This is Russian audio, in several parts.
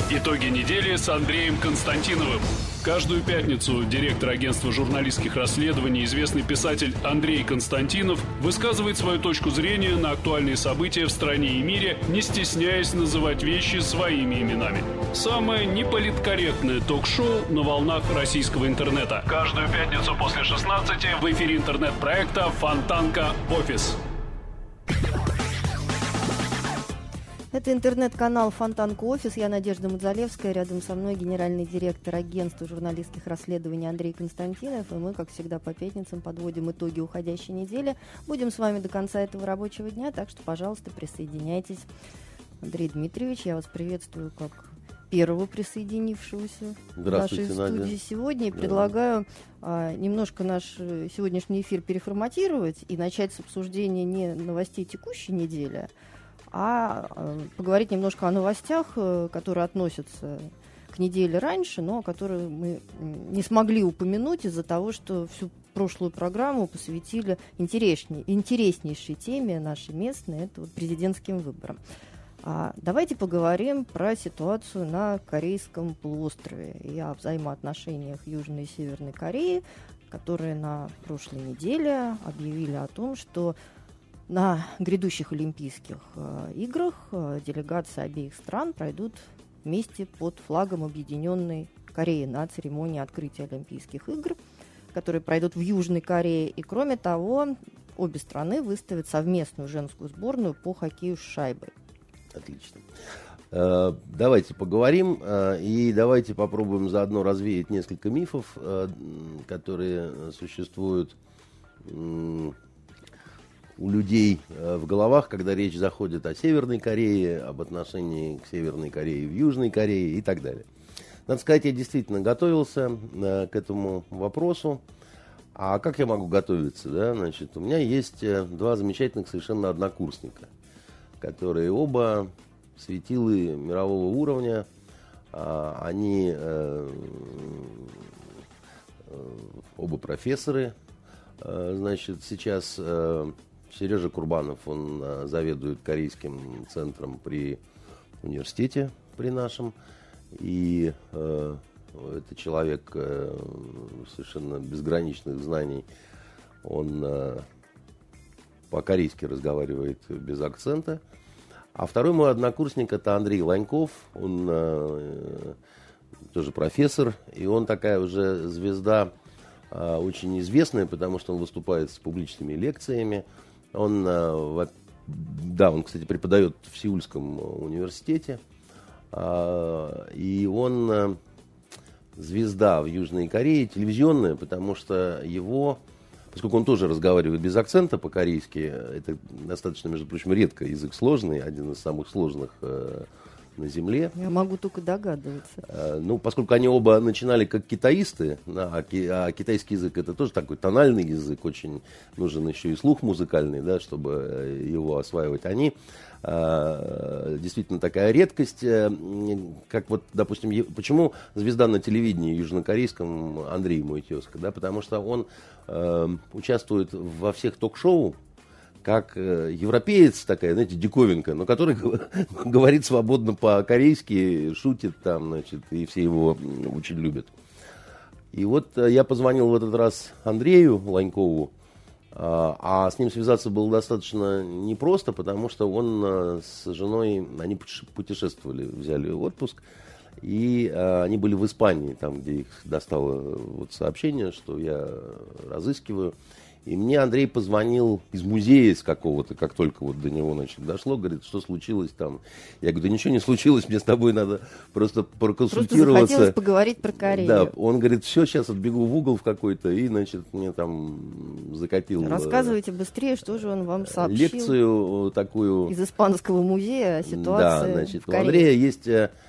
Итоги недели с Андреем Константиновым. Каждую пятницу директор агентства журналистских расследований, известный писатель Андрей Константинов, высказывает свою точку зрения на актуальные события в стране и мире, не стесняясь называть вещи своими именами. Самое неполиткорректное ток-шоу на волнах российского интернета. Каждую пятницу после 16 в эфире интернет-проекта «Фонтанка Офис». Это интернет-канал «Фонтанка Офис». Я Надежда Мудзалевская. Рядом со мной генеральный директор агентства журналистских расследований Андрей Константинов. И мы, как всегда, по пятницам подводим итоги уходящей недели. Будем с вами до конца этого рабочего дня, так что, пожалуйста, присоединяйтесь. Андрей Дмитриевич, я вас приветствую как первого присоединившегося в нашей студии Надя. сегодня. И предлагаю немножко наш сегодняшний эфир переформатировать и начать с обсуждения не новостей текущей недели, а поговорить немножко о новостях, которые относятся к неделе раньше, но которые мы не смогли упомянуть из-за того, что всю прошлую программу посвятили интереснейшей теме нашей местной, это вот президентским выборам. Давайте поговорим про ситуацию на Корейском полуострове и о взаимоотношениях Южной и Северной Кореи, которые на прошлой неделе объявили о том, что на грядущих Олимпийских играх делегации обеих стран пройдут вместе под флагом Объединенной Кореи на церемонии открытия Олимпийских игр, которые пройдут в Южной Корее. И кроме того, обе страны выставят совместную женскую сборную по хоккею с шайбой. Отлично. Давайте поговорим и давайте попробуем заодно развеять несколько мифов, которые существуют у людей в головах, когда речь заходит о Северной Корее, об отношении к Северной Корее в Южной Корее и так далее. Надо сказать, я действительно готовился к этому вопросу. А как я могу готовиться? Да? Значит, у меня есть два замечательных совершенно однокурсника, которые оба светилы мирового уровня. Они оба профессоры. Значит, сейчас Сережа Курбанов, он заведует корейским центром при университете, при нашем. И это человек совершенно безграничных знаний. Он по-корейски разговаривает без акцента. А второй мой однокурсник — это Андрей Ланьков. Он тоже профессор. И он такая уже звезда очень известная, потому что он выступает с публичными лекциями. Он, кстати, преподает в Сеульском университете. И он звезда в Южной Корее, телевизионная, потому что поскольку он тоже разговаривает без акцента по-корейски, это достаточно, между прочим, редко язык сложный, один из самых сложных на Земле. Я могу только догадываться. Поскольку они оба начинали как китаисты, а китайский язык — это тоже такой тональный язык, очень нужен еще и слух музыкальный, да, чтобы его осваивать. Они действительно такая редкость, как вот, допустим, почему звезда на телевидении южнокорейском Андрей мой тезка, да, потому что он участвует во всех ток-шоу, как европеец такая, знаете, диковинка, но который говорит свободно по-корейски, шутит там, значит, и все его очень любят. И вот я позвонил в этот раз Андрею Ланькову, а с ним связаться было достаточно непросто, потому что он с женой, они путешествовали, взяли отпуск, и они были в Испании, там, где их достало вот сообщение, что я разыскиваю. И мне Андрей позвонил из музея из какого-то, как только вот до него, значит, дошло, говорит, что случилось там. Я говорю, да ничего не случилось, мне с тобой надо просто проконсультироваться. Просто захотелось поговорить про Корею. Да, он говорит, все, сейчас отбегу в угол в какой-то, и, значит, мне там закатил... Рассказывайте быстрее, что же он вам сообщил. Лекцию такую... Из Испанского музея о ситуации, да, значит, в Корее. У Андрея есть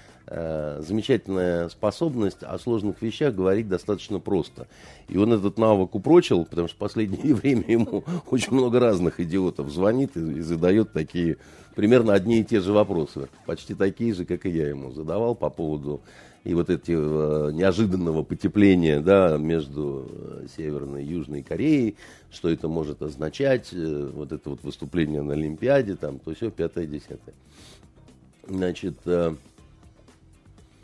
замечательная способность о сложных вещах говорить достаточно просто. И он этот навык упрочил, потому что в последнее время ему очень много разных идиотов звонит и задает такие, примерно одни и те же вопросы. Почти такие же, как и я ему задавал по поводу и вот этого неожиданного потепления, да, между Северной и Южной Кореей, что это может означать, вот это вот выступление на Олимпиаде, там, то все, 5-10. Значит,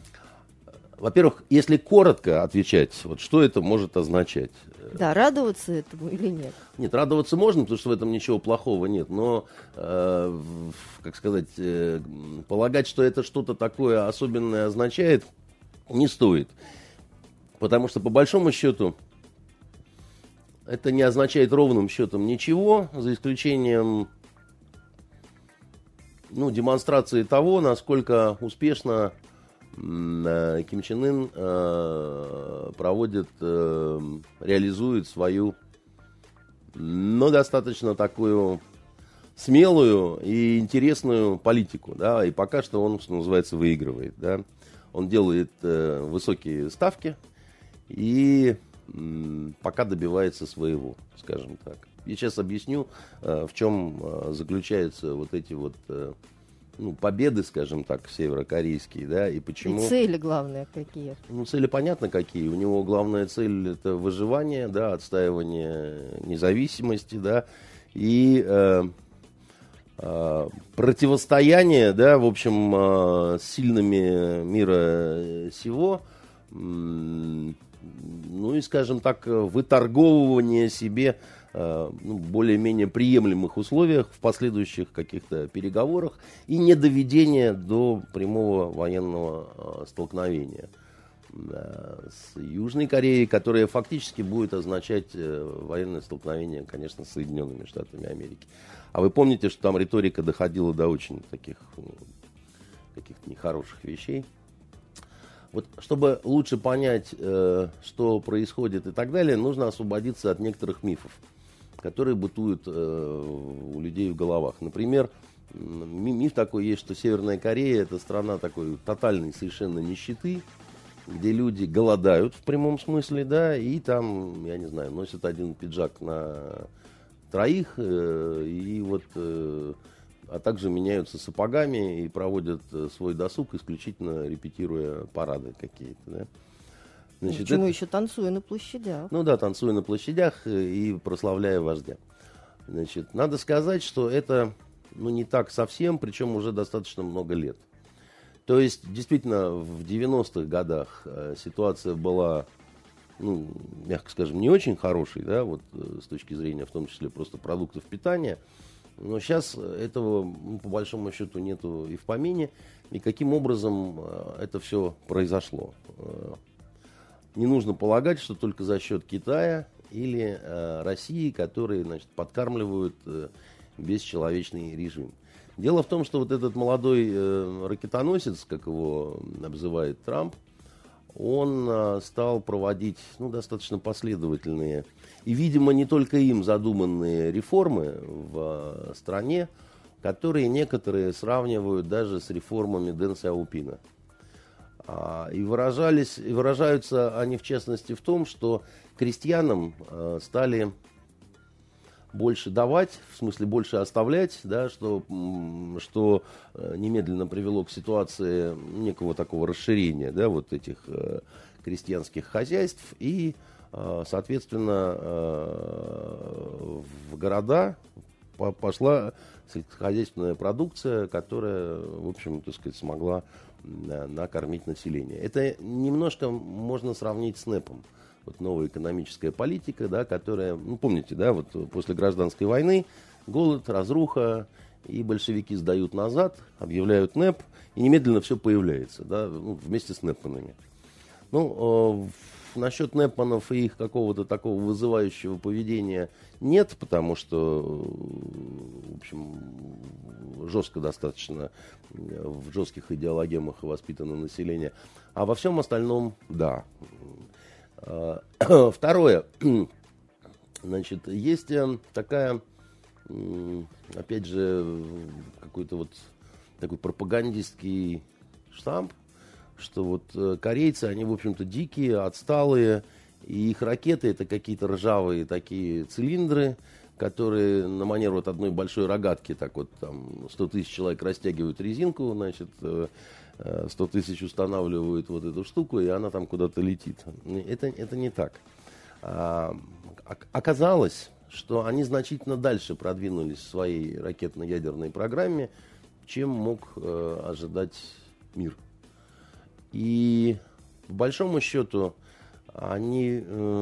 Во-первых, если коротко отвечать, вот что это может означать? Да, радоваться этому или нет? Нет, радоваться можно, потому что в этом ничего плохого нет, но, как сказать, полагать, что это что-то такое особенное означает, не стоит. Потому что, по большому счету, это не означает ровным счетом ничего, за исключением демонстрации того, насколько успешно Ким Чен Ын реализует свою, достаточно такую смелую и интересную политику, да, и пока что он, что называется, выигрывает, да. Он делает высокие ставки и пока добивается своего, скажем так. Я сейчас объясню, в чем заключаются вот эти вот победы, скажем так, северокорейские, да, и почему... И цели главные какие? Цели понятно какие. У него главная цель — это выживание, да, отстаивание независимости, да, и противостояние, да, в общем, с сильными мира сего, и, скажем так, выторговывание себе более-менее приемлемых условиях в последующих каких-то переговорах и недоведение до прямого военного столкновения с Южной Кореей, которое фактически будет означать военное столкновение, конечно, с Соединенными Штатами Америки. А вы помните, что там риторика доходила до очень таких каких-то нехороших вещей. Вот, чтобы лучше понять, что происходит и так далее, нужно освободиться от некоторых мифов, которые бытуют у людей в головах. Например, миф такой есть, что Северная Корея — это страна такой тотальной совершенно нищеты, где люди голодают в прямом смысле, да, и там, я не знаю, носят один пиджак на троих, а также меняются сапогами и проводят свой досуг, исключительно репетируя парады какие-то, да. Значит, почему еще танцуя на площадях? Танцуя на площадях и прославляя вождя. Значит, надо сказать, что это не так совсем, причем уже достаточно много лет. То есть, действительно, в 90-х годах ситуация была, мягко скажем, не очень хорошей, да, вот с точки зрения, в том числе, просто продуктов питания. Но сейчас этого, по большому счету, нету и в помине. И каким образом это все произошло? Не нужно полагать, что только за счет Китая или России, которые, значит, подкармливают бесчеловечный режим. Дело в том, что вот этот молодой ракетоносец, как его обзывает Трамп, он стал проводить достаточно последовательные и, видимо, не только им задуманные реформы в стране, которые некоторые сравнивают даже с реформами Дэн Сяопина. И выражаются они, в частности, в том, что крестьянам стали больше давать, в смысле больше оставлять, да, что немедленно привело к ситуации некого такого расширения, да, вот этих крестьянских хозяйств, и, соответственно, в города пошла сельскохозяйственная продукция, которая, в общем, так сказать, смогла накормить население. Это немножко можно сравнить с НЭПом. Вот новая экономическая политика, да, которая, помните, да, вот после гражданской войны голод, разруха, и большевики сдают назад, объявляют НЭП, и немедленно все появляется, да, вместе с НЭПманами. Насчет НЭПманов и их какого-то такого вызывающего поведения нет, потому что, в общем, жестко достаточно, в жестких идеологемах воспитано население. А во всем остальном, да. Второе. Значит, есть такая, опять же, какой-то вот такой пропагандистский штамп, что вот корейцы, они, в общем-то, дикие, отсталые, и их ракеты — это какие-то ржавые такие цилиндры, которые на манер вот одной большой рогатки, так вот там 100 тысяч человек растягивают резинку, значит, 100 тысяч устанавливают вот эту штуку, и она там куда-то летит. Это не так. Оказалось, что они значительно дальше продвинулись в своей ракетно-ядерной программе, чем мог ожидать мир. И по большому счету, они,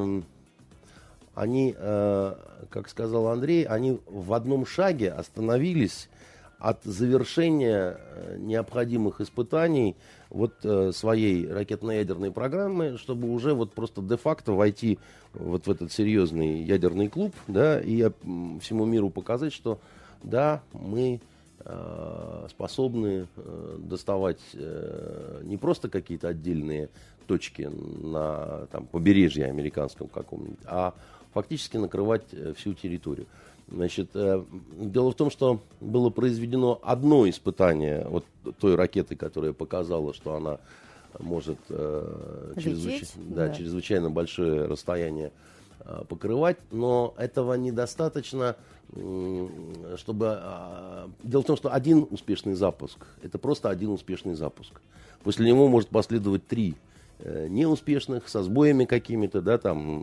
как сказал Андрей, они в одном шаге остановились от завершения необходимых испытаний своей ракетно-ядерной программы, чтобы уже просто де-факто войти в этот серьезный ядерный клуб, да, и всему миру показать, что да, мы способны доставать не просто какие-то отдельные точки на побережье американском каком-нибудь, а фактически накрывать всю территорию. Значит, дело в том, что было произведено одно испытание той ракеты, которая показала, что она может чрезвычайно большое расстояние покрывать, но этого недостаточно, чтобы... Дело в том, что один успешный запуск, это просто один успешный запуск. После него может последовать 3 неуспешных, со сбоями какими-то, да,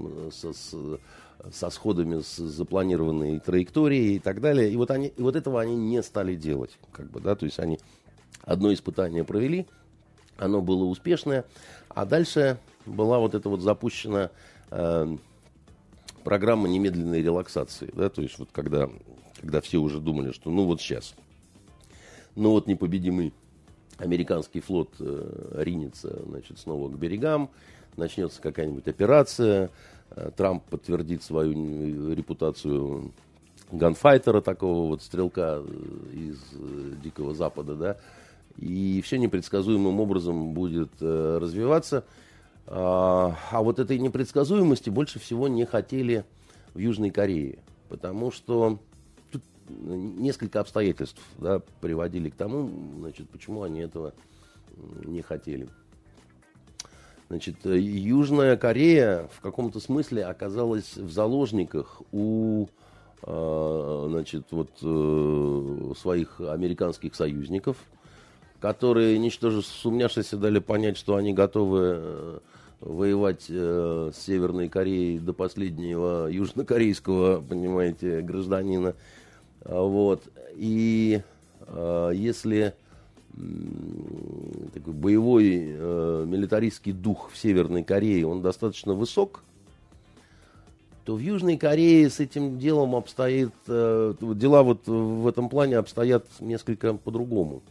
со сходами с запланированной траекторией и так далее. И вот этого они не стали делать. То есть они одно испытание провели, оно было успешное, а дальше была запущена программа немедленной релаксации. Да, то есть когда все уже думали, что сейчас, непобедимый американский флот ринется, снова к берегам, начнется какая-нибудь операция, Трамп подтвердит свою репутацию ганфайтера, такого стрелка из Дикого Запада, да, и все непредсказуемым образом будет развиваться. А этой непредсказуемости больше всего не хотели в Южной Корее, потому что тут несколько обстоятельств, да, приводили к тому, почему они этого не хотели. Южная Корея в каком-то смысле оказалась в заложниках у своих американских союзников, которые, ничтоже сумняшися, дали понять, что они готовы воевать с Северной Кореей до последнего южнокорейского, понимаете, гражданина. И если такой боевой милитаристский дух в Северной Корее, он достаточно высок, то в Южной Корее с этим делом дела в этом плане обстоят несколько по-другому.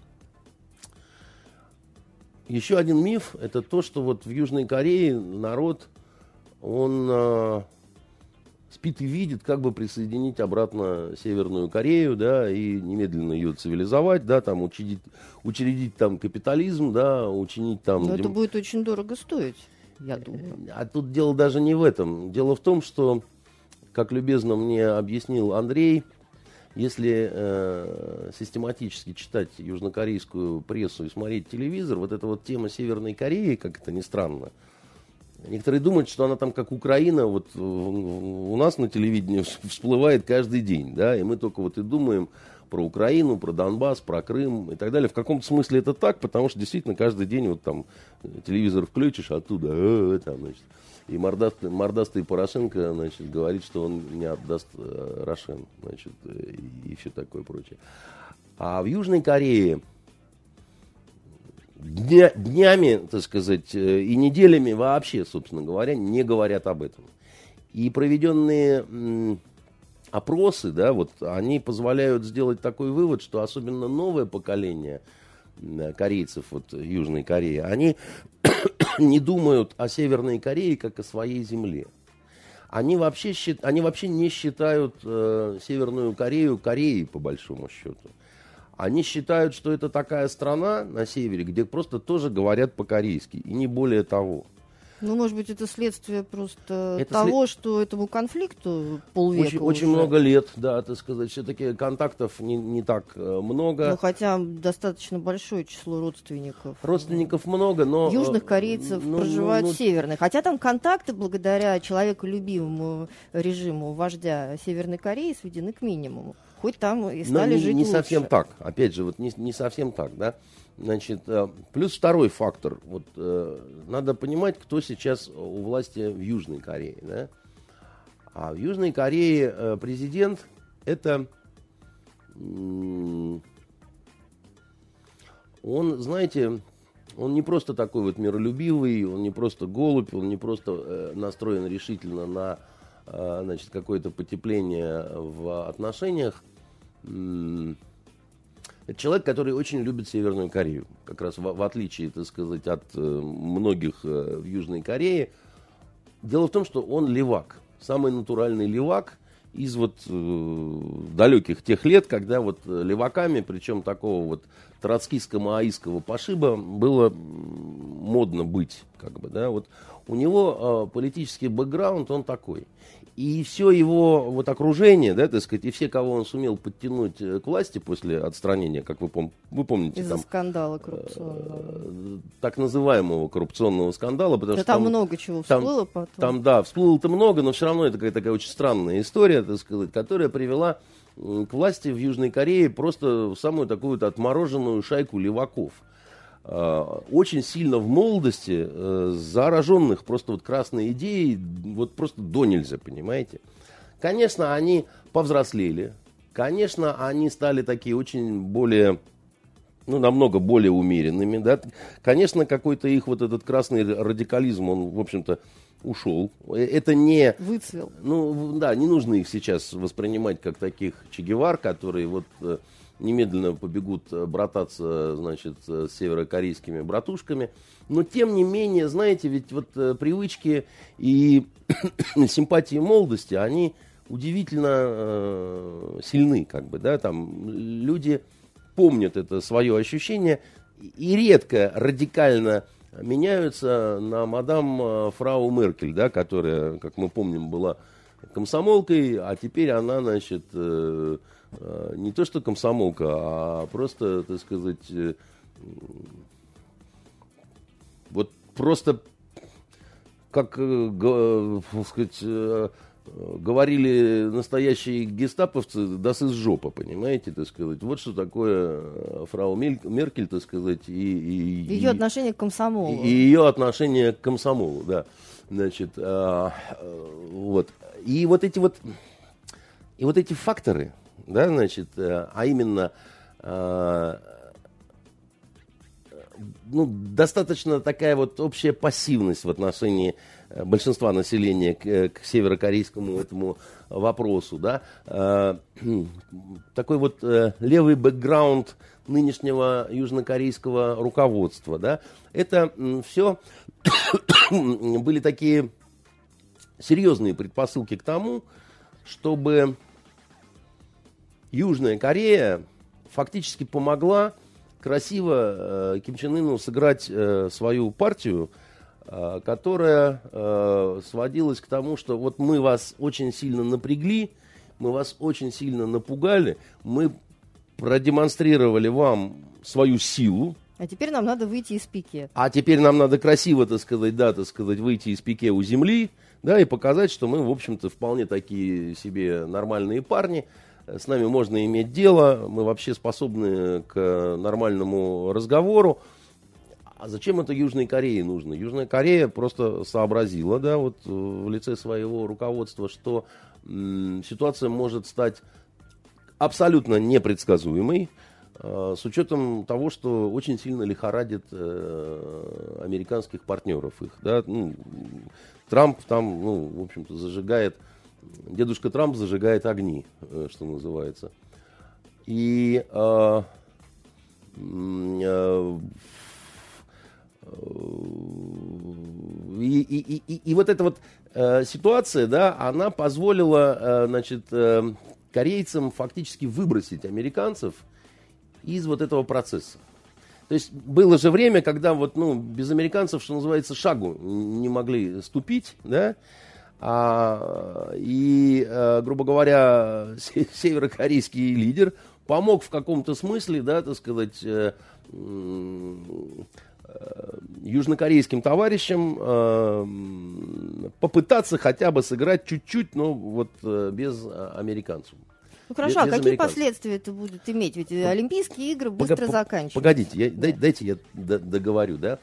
Еще один миф – это то, что в Южной Корее народ, он спит и видит, как бы присоединить обратно Северную Корею, да, и немедленно ее цивилизовать, да, учредить капитализм, да, учинить там... Но это будет очень дорого стоить, я думаю. А тут дело даже не в этом. Дело в том, что, как любезно мне объяснил Андрей, если систематически читать южнокорейскую прессу и смотреть телевизор, эта тема Северной Кореи, как это ни странно, некоторые думают, что она там как Украина, у нас на телевидении всплывает каждый день, да, и мы только и думаем про Украину, про Донбасс, про Крым и так далее. В каком-то смысле это так, потому что действительно каждый день телевизор включишь оттуда, и мордастый Порошенко, говорит, что он не отдаст Рошен, и все такое прочее. А в Южной Корее днями, так сказать, и неделями вообще, собственно говоря, не говорят об этом. И проведенные опросы, да, они позволяют сделать такой вывод, что особенно новое поколение корейцев Южной Кореи, они не думают о Северной Корее как о своей земле. Они вообще не считают Северную Корею Кореей, по большому счету. Они считают, что это такая страна на севере, где просто тоже говорят по-корейски, и не более того. Может быть, это следствие просто что этому конфликту полвека очень много лет, да, так сказать. Все-таки контактов не так много. Хотя достаточно большое число родственников. Родственников много, но... Южных корейцев проживают в северной. Хотя там контакты, благодаря человеколюбивому режиму вождя Северной Кореи, сведены к минимуму. Хоть там и стали жить не лучше. совсем так. Опять же, не совсем так, да. Плюс второй фактор. Надо понимать, кто сейчас у власти в Южной Корее, да. А в Южной Корее президент это... Он, знаете, Он не просто такой вот миролюбивый, он не просто голубь, он не просто настроен решительно на значит, какое-то потепление в отношениях. Это человек, который очень любит Северную Корею. Как раз в отличие, так сказать, от многих в Южной Корее. Дело в том, что он левак. Самый натуральный левак из вот далеких тех лет, когда вот леваками, причем такого вот троцкистско-маоистского пошиба, было модно быть. Как бы, да? Вот у него политический бэкграунд, он такой. И все его вот окружение, да, так сказать, и все, кого он сумел подтянуть к власти после отстранения, как вы помните. Из-за там, скандала коррупционного. Так называемого коррупционного скандала. Потому да что там много чего всплыло потом. Там, да, всплыло-то много, но все равно это такая очень странная история, так сказать, которая привела к власти в Южной Корее просто самую такую вот отмороженную шайку леваков. Очень сильно в молодости зараженных просто вот красной идеей, вот просто до нельзя, понимаете. Конечно, они повзрослели, конечно, они стали такие очень более, ну, намного более умеренными, да. Конечно, какой-то их вот этот красный радикализм, он, в общем-то, ушел. Это не... Выцвел. Ну, да, не нужно их сейчас воспринимать как таких Че Гевар, которые вот... немедленно побегут брататься, значит, с северокорейскими братушками. Но, тем не менее, знаете, ведь вот привычки и симпатии молодости, они удивительно сильны, как бы, да, там люди помнят это свое ощущение и редко радикально меняются на мадам фрау Меркель, да, которая, как мы помним, была комсомолкой, а теперь она, значит, не то что комсомолка, а просто, так сказать, вот просто, как, так сказать, говорили настоящие гестаповцы, das ist жопа, понимаете, так сказать. Вот что такое фрау Меркель, так сказать, и ее отношение к комсомолу. И ее отношение к комсомолу, да. Значит, вот. И вот эти факторы, да, значит, а именно, ну, достаточно такая вот общая пассивность в отношении большинства населения к северокорейскому этому вопросу, да, такой вот левый бэкграунд нынешнего южнокорейского руководства, да, это все были такие серьезные предпосылки к тому, чтобы Южная Корея фактически помогла красиво Ким Чен Ыну сыграть свою партию, которая сводилась к тому, что вот мы вас очень сильно напрягли, мы вас очень сильно напугали, мы продемонстрировали вам свою силу. А теперь нам надо выйти из пике. А теперь нам надо красиво, так сказать, да, так сказать, выйти из пике у земли, да, и показать, что мы, в общем-то, вполне такие себе нормальные парни. С нами можно иметь дело, мы вообще способны к нормальному разговору. А зачем это Южной Корее нужно? Южная Корея просто сообразила, да, вот в лице своего руководства, что ситуация может стать абсолютно непредсказуемой, с учетом того, что очень сильно лихорадит американских партнеров их, да. Ну, Трамп там, ну, в общем-то, зажигает, дедушка Трамп зажигает огни, что называется. И вот эта вот ситуация, да, она позволила, значит, корейцам фактически выбросить американцев из вот этого процесса. То есть было же время, когда вот, ну, без американцев, что называется, шагу не могли ступить, да, грубо говоря, северокорейский лидер помог в каком-то смысле, да, так сказать, южнокорейским товарищам попытаться хотя бы сыграть чуть-чуть, но вот без американцев. Ну хорошо, а какие последствия это будет иметь? Ведь Олимпийские игры быстро заканчиваются. Погодите, дайте я договорю, да.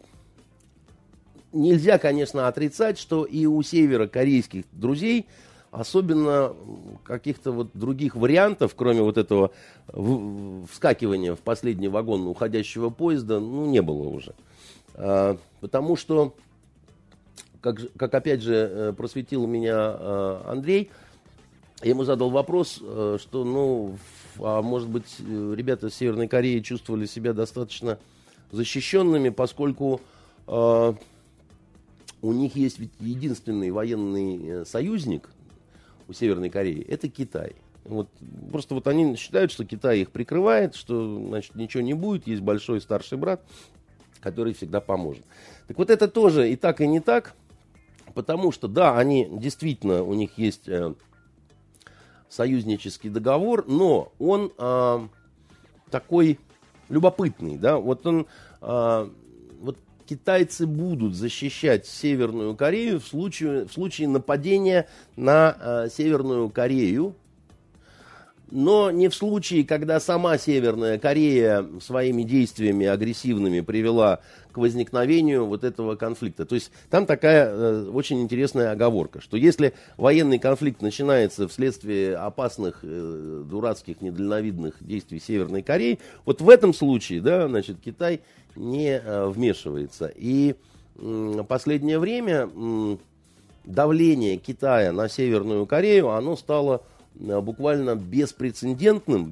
Нельзя, конечно, отрицать, что и у северокорейских друзей особенно каких-то вот других вариантов, кроме вот этого вскакивания в последний вагон уходящего поезда, ну, не было уже. Потому что, как опять же просветил меня Андрей, я ему задал вопрос, что, ну, а может быть, ребята из Северной Кореи чувствовали себя достаточно защищенными, поскольку у них есть ведь единственный военный союзник у Северной Кореи, это Китай. Вот, просто вот они считают, что Китай их прикрывает, что, значит, ничего не будет, есть большой старший брат, который всегда поможет. Так вот это тоже и так, и не так, потому что, да, они действительно, у них есть союзнический договор, но он такой любопытный, да, вот он, вот китайцы будут защищать Северную Корею в случае нападения на Северную Корею, но не в случае, когда сама Северная Корея своими действиями агрессивными привела к возникновению вот этого конфликта. То есть там такая очень интересная оговорка, что если военный конфликт начинается вследствие опасных, дурацких, недальновидных действий Северной Кореи, вот в этом случае, да, значит, Китай не вмешивается. И последнее время давление Китая на Северную Корею, оно стало буквально беспрецедентным,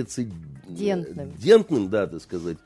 да, так сказать.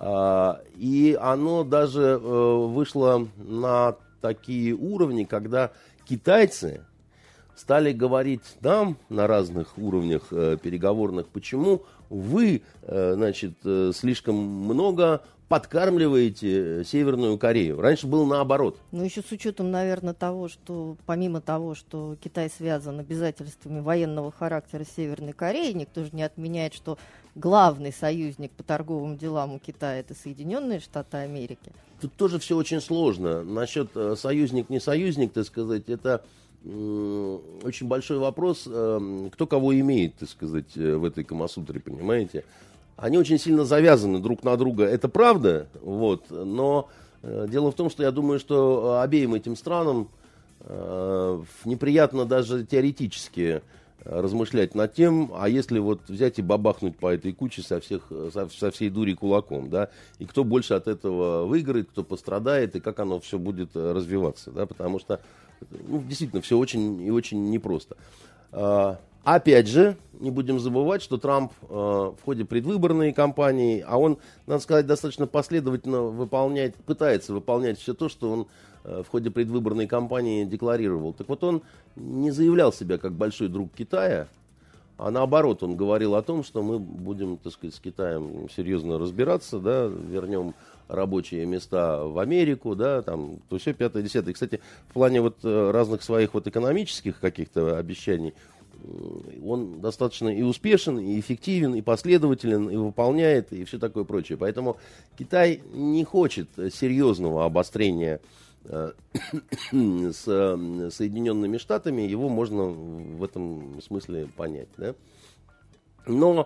И оно даже вышло на такие уровни, когда китайцы стали говорить нам на разных уровнях переговорных, почему вы, значит, слишком много подкармливаете Северную Корею. Раньше было наоборот. Ну, еще с учетом, наверное, того, что помимо того, что Китай связан обязательствами военного характера с Северной Кореей, никто же не отменяет, что главный союзник по торговым делам у Китая — это Соединенные Штаты Америки. Тут тоже все очень сложно. Насчет союзник, не союзник, так сказать, это очень большой вопрос, кто кого имеет, так сказать, в этой Камасутре, понимаете? Они очень сильно завязаны друг на друга, это правда, вот, но дело в том, что я думаю, что обеим этим странам неприятно даже теоретически размышлять над тем, а если вот взять и бабахнуть по этой куче со всей дури кулаком, да, и кто больше от этого выиграет, кто пострадает, и как оно все будет развиваться, да, потому что, ну, действительно, все очень и очень непросто. Опять же, не будем забывать, что Трамп в ходе предвыборной кампании, а он, надо сказать, достаточно последовательно пытается выполнять все то, что он в ходе предвыборной кампании декларировал. Так вот, он не заявлял себя как большой друг Китая, а наоборот, он говорил о том, что мы будем, так сказать, с Китаем серьезно разбираться, да, вернем рабочие места в Америку, да, там, то все, 5-10. Кстати, в плане вот разных своих вот экономических каких-то обещаний, он достаточно и успешен, и эффективен, и последователен, и выполняет, и все такое прочее. Поэтому Китай не хочет серьезного обострения с Соединенными Штатами, его можно в этом смысле понять. Да? Но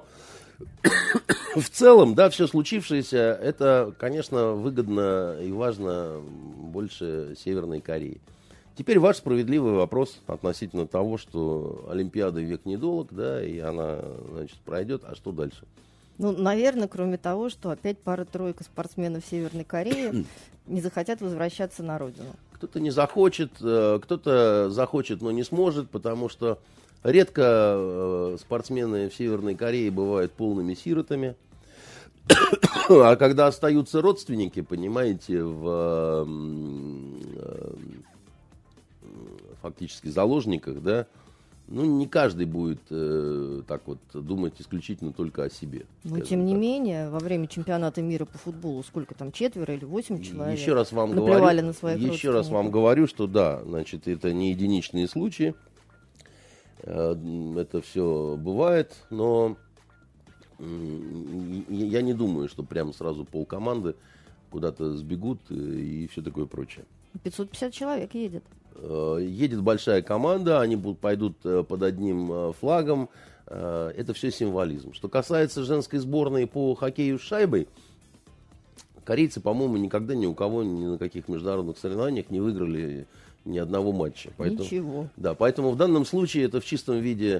в целом, да, все случившееся, это, конечно, выгодно и важно больше Северной Кореи. Теперь ваш справедливый вопрос относительно того, что Олимпиада век недолг, да, и она, значит, пройдет, а что дальше? Ну, наверное, кроме того, что опять пара-тройка спортсменов Северной Кореи не захотят возвращаться на родину. Кто-то не захочет, кто-то захочет, но не сможет, потому что редко спортсмены в Северной Корее бывают полными сиротами. А когда остаются родственники, понимаете, в фактически заложниках, да, ну, не каждый будет так вот думать исключительно только о себе. Но, тем не менее, во время чемпионата мира по футболу сколько там, 4 или 8 человек еще раз вам наплевали говорю, на своих еще раз вам говорю, что да, значит, это не единичные случаи, это все бывает, но я не думаю, что прямо сразу полкоманды куда-то сбегут и все такое прочее. 550 человек едет. Едет большая команда, они пойдут под одним флагом. Это все символизм. Что касается женской сборной по хоккею с шайбой, корейцы, по-моему, никогда ни у кого, ни на каких международных соревнованиях не выиграли ни одного матча. Поэтому, Ничего. Да, поэтому в данном случае это в чистом виде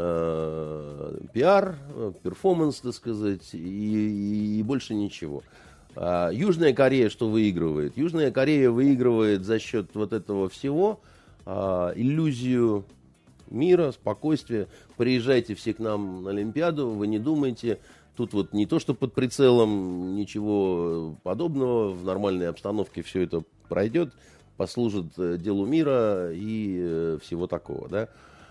пиар, перформанс, так сказать, и больше ничего. Южная Корея что выигрывает? Южная Корея выигрывает за счет вот этого всего иллюзию мира, спокойствия. Приезжайте все к нам на Олимпиаду, вы не думайте. Тут вот не то, что под прицелом, ничего подобного. В нормальной обстановке все это пройдет, послужит делу мира и всего такого, да.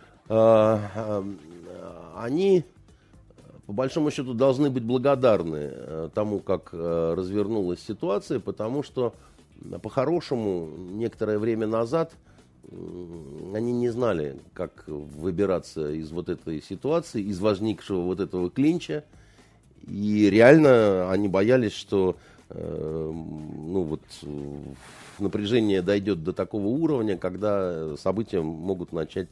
Они, по большому счету, должны быть благодарны тому, как развернулась ситуация, потому что, по-хорошему, некоторое время назад они не знали, как выбираться из вот этой ситуации, из возникшего вот этого клинча. И реально они боялись, что напряжение дойдет до такого уровня, когда события могут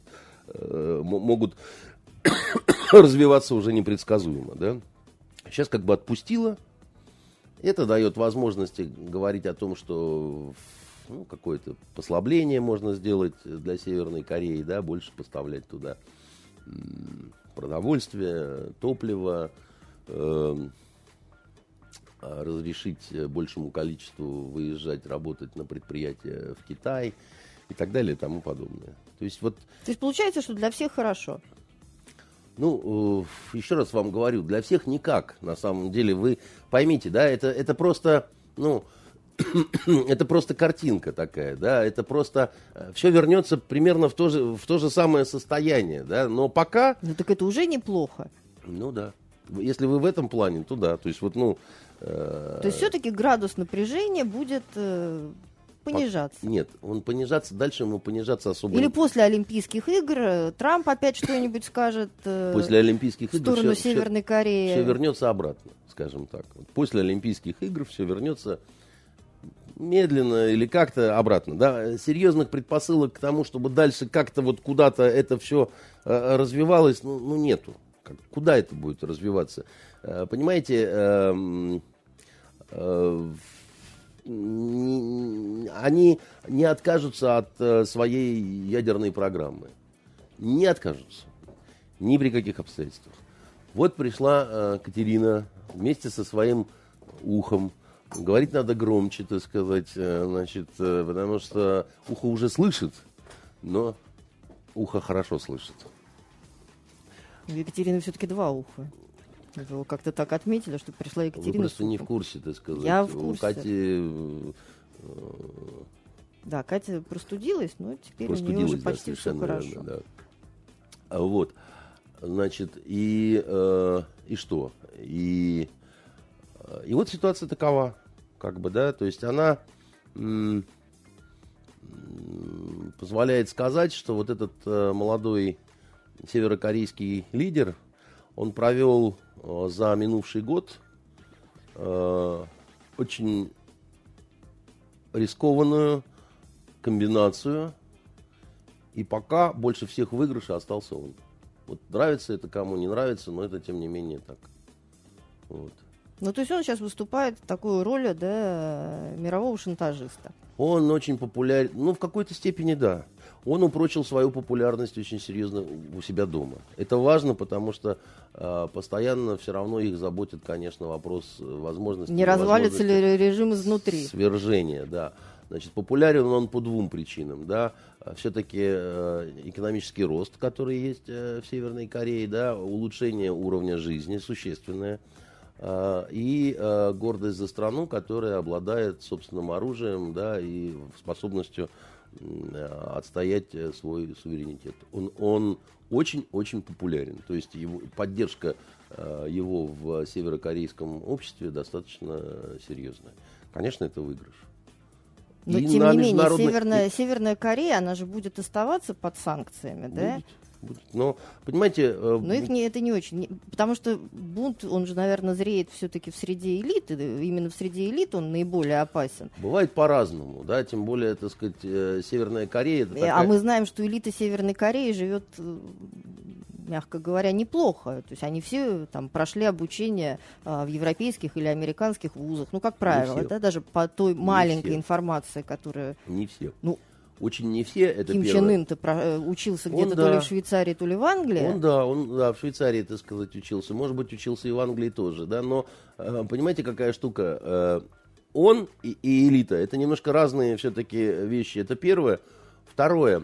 развиваться уже непредсказуемо. Да? Сейчас как бы отпустило. Это дает возможности говорить о том, что какое-то послабление можно сделать для Северной Кореи, да, больше поставлять туда продовольствие, топливо, разрешить большему количеству выезжать, работать на предприятия в Китай и так далее и тому подобное. То есть получается, что для всех хорошо? Еще раз вам говорю, для всех никак, на самом деле. Вы поймите, да, это просто, это просто картинка такая, да, это просто все вернется примерно в то же самое состояние, да, но пока... Так это уже неплохо. Да. Если вы в этом плане, то да, то есть То есть все-таки градус напряжения будет понижаться? Нет, он понижаться, дальше ему понижаться особо... Или после Олимпийских игр Трамп опять что-нибудь скажет после Олимпийских игр в сторону Северной Кореи? Все вернется обратно, скажем так. После Олимпийских игр все вернется медленно или как-то обратно. Да? Серьезных предпосылок к тому, чтобы дальше как-то куда-то это все развивалось, нету. Куда это будет развиваться? Понимаете, они не откажутся от своей ядерной программы. Не откажутся. Ни при каких обстоятельствах. Вот пришла Катерина вместе со своим ухом. Говорить надо громче, так сказать, потому что ухо уже слышит, но ухо хорошо слышит. У Екатерины все-таки два уха. Вы как-то так отметили, что пришла Екатерина. Вы просто не в курсе, так сказать. Я в курсе. У Кати... Да, Катя простудилась, но теперь у нее уже почти все хорошо. Верно, да. Вот. Значит, и что? И вот ситуация такова, как бы, да, то есть она позволяет сказать, что вот этот молодой северокорейский лидер, он провел за минувший год очень рискованную комбинацию, и пока больше всех в выигрыше остался он. Вот нравится это кому, не нравится, но это тем не менее так. Вот. То есть он сейчас выступает в такой роли, да, мирового шантажиста. Он очень популярен, в какой-то степени да. Он упрочил свою популярность очень серьезно у себя дома. Это важно, потому что постоянно все равно их заботит, конечно, вопрос возможности... Не развалится ли режим изнутри? Свержения, да. Значит, популярен он по двум причинам, да. Все-таки экономический рост, который есть в Северной Корее, да, улучшение уровня жизни существенное. И гордость за страну, которая обладает собственным оружием, да, и способностью отстоять свой суверенитет. Он очень-очень популярен. То есть поддержка его в северокорейском обществе достаточно серьезная. Конечно, это выигрыш. Но, тем не менее, Северная Корея, она же будет оставаться под санкциями, да? Будет. Но, понимаете... Но это не очень. Потому что бунт, он же, наверное, зреет все-таки в среде элиты. Именно в среде элит он наиболее опасен. Бывает по-разному, да, тем более, так сказать, Северная Корея... А мы знаем, что элита Северной Кореи живет, мягко говоря, неплохо. То есть они все там прошли обучение в европейских или американских вузах. Как правило, да, даже по той маленькой информации, которая... Не все. очень не все, это Ким первое. Чен Ын-то учился где-то то ли в Швейцарии, то ли в Англии. Он в Швейцарии, так сказать, учился. Может быть, учился и в Англии тоже, да. Но понимаете, какая штука? Он и элита — это немножко разные все-таки вещи. Это первое. Второе.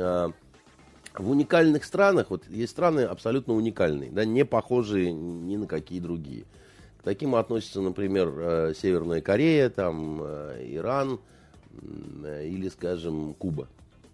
В уникальных странах, вот есть страны абсолютно уникальные, да, не похожие ни на какие другие. К таким относятся, например, Северная Корея, там, Иран или, скажем, Куба.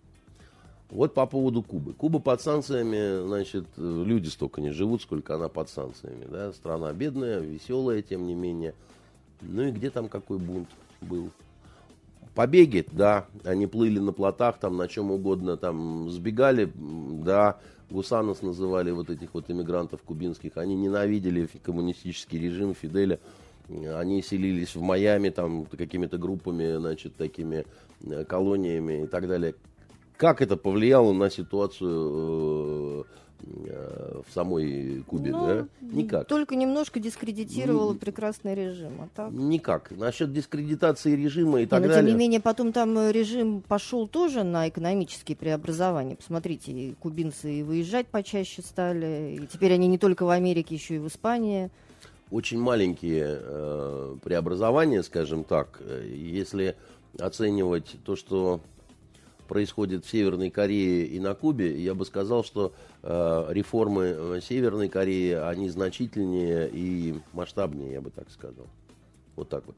Вот по поводу Кубы. Куба под санкциями, значит, люди столько не живут, сколько она под санкциями. Да? Страна бедная, веселая, тем не менее. Ну и где там какой бунт был? Побеги, да, они плыли на плотах, там на чем угодно, там сбегали, да, гусанос называли вот этих вот иммигрантов кубинских, они ненавидели коммунистический режим Фиделя, они селились в Майами, там какими-то группами, значит, такими колониями и так далее. Как это повлияло на ситуацию в самой Кубе, да? Никак. Только немножко дискредитировало прекрасный режим. А так? Никак. Насчет дискредитации режима и так но, далее. тем не менее, потом там режим пошел тоже на экономические преобразования. Посмотрите, и кубинцы и выезжать почаще стали. И теперь они не только в Америке, еще и в Испании. Очень маленькие преобразования, скажем так. Если оценивать то, что происходит в Северной Корее и на Кубе, я бы сказал, что реформы Северной Кореи, они значительнее и масштабнее, я бы так сказал. Вот так вот.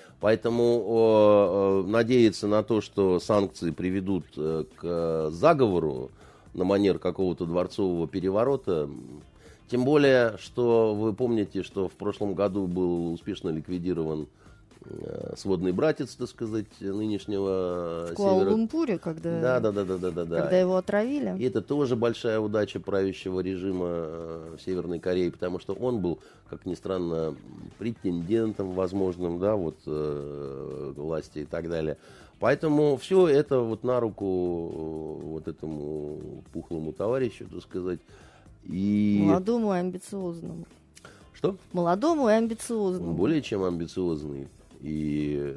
Поэтому надеяться на то, что санкции приведут к заговору на манер какого-то дворцового переворота, тем более, что вы помните, что в прошлом году был успешно ликвидирован сводный братец, так сказать, нынешнего в Куала-Лумпуре, когда его отравили. И это тоже большая удача правящего режима в Северной Корее, потому что он был, как ни странно, претендентом возможным, да, вот, власти и так далее. Поэтому все это вот на руку вот этому пухлому товарищу, так сказать. И... Молодому и амбициозному. Что? Молодому и амбициозному. Более чем амбициозный. И,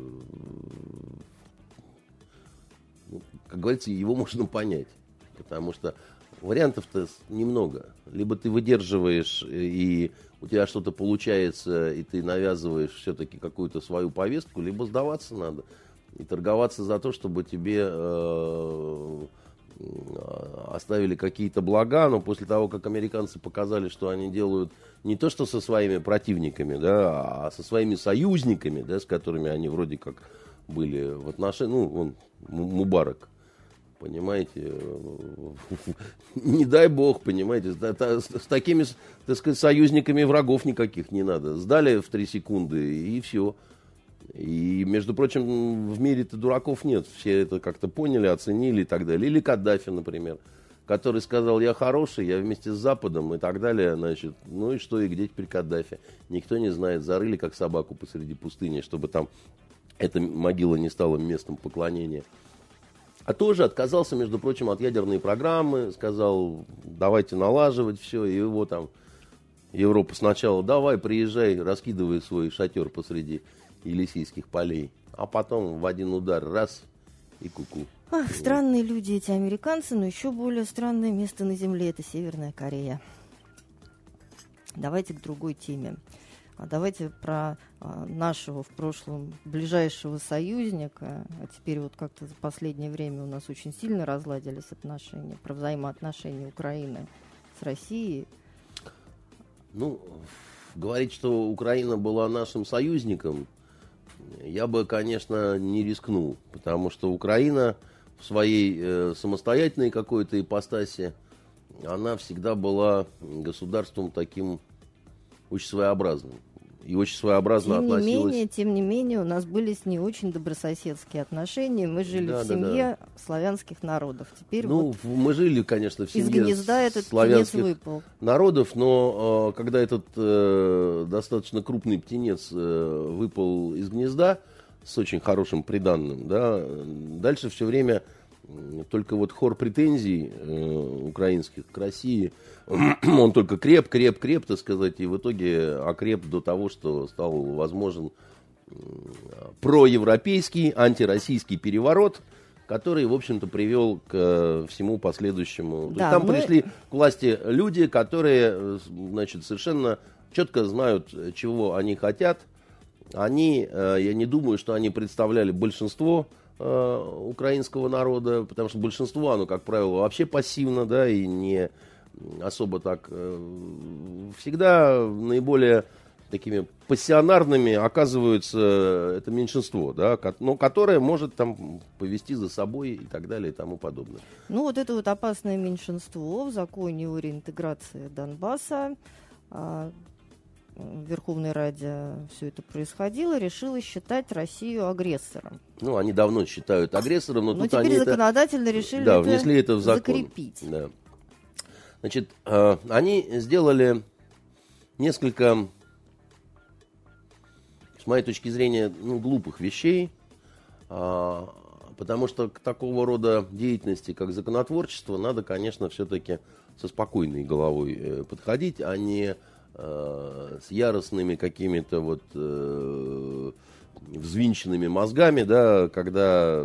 как говорится, его можно понять. Потому что вариантов-то немного. Либо ты выдерживаешь, и у тебя что-то получается, и ты навязываешь все-таки какую-то свою повестку, либо сдаваться надо. И торговаться за то, чтобы тебе оставили какие-то блага, но после того, как американцы показали, что они делают не то, что со своими противниками, да, а со своими союзниками, да, с которыми они вроде как были в отношении, ну, он, Мубарак, понимаете, не дай бог, понимаете, с такими, так сказать, союзниками врагов никаких не надо. Сдали в 3 секунды, и все. И, между прочим, в мире-то дураков нет. Все это как-то поняли, оценили и так далее. Или Каддафи, например, который сказал: я хороший, я вместе с Западом и так далее. Значит, ну и что, и где теперь Каддафи? Никто не знает. Зарыли, как собаку посреди пустыни, чтобы там эта могила не стала местом поклонения. А тоже отказался, между прочим, от ядерной программы. Сказал: давайте налаживать все. И его там Европа сначала: давай, приезжай, раскидывай свой шатер посреди Елисейских полей, а потом в один удар раз и ку-ку. Ах, странные люди эти американцы, но еще более странное место на земле — это Северная Корея. Давайте к другой теме. Давайте про нашего в прошлом ближайшего союзника, а теперь вот как-то за последнее время у нас очень сильно разладились отношения, про взаимоотношения Украины с Россией. Ну, говорить, что Украина была нашим союзником, я бы, конечно, не рискнул, потому что Украина в своей самостоятельной какой-то ипостаси, она всегда была государством таким очень своеобразным. И очень своеобразно относилась. Тем не менее, у нас были с ней очень добрососедские отношения. Мы жили в семье славянских народов. Теперь вот мы жили, конечно, в семье из гнезда этот славянских птенец выпал. Народов, но когда этот достаточно крупный птенец выпал из гнезда с очень хорошим приданным, да, дальше все время только вот хор претензий украинских к России, он только креп, так сказать, и в итоге окреп до того, что стал возможен проевропейский, антироссийский переворот, который, в общем-то, привел к всему последующему. Да, там пришли к власти люди, которые, значит, совершенно четко знают, чего они хотят. Они, я не думаю, что они представляли большинство украинского народа, потому что большинство, оно, как правило, вообще пассивно, да, и не особо так. Всегда наиболее такими пассионарными оказывается это меньшинство, да, но которое может там повести за собой и так далее и тому подобное. Ну, вот это вот опасное меньшинство в законе о реинтеграции Донбасса, в Верховной Раде все это происходило, решила считать Россию агрессором. Ну, они давно считают агрессором, но тут теперь они законодательно решили да, внесли это в закон. Закрепить. Да. Значит, они сделали несколько, с моей точки зрения, глупых вещей, потому что к такого рода деятельности, как законотворчество, надо, конечно, все-таки со спокойной головой подходить, а не с яростными какими-то вот взвинченными мозгами, да, когда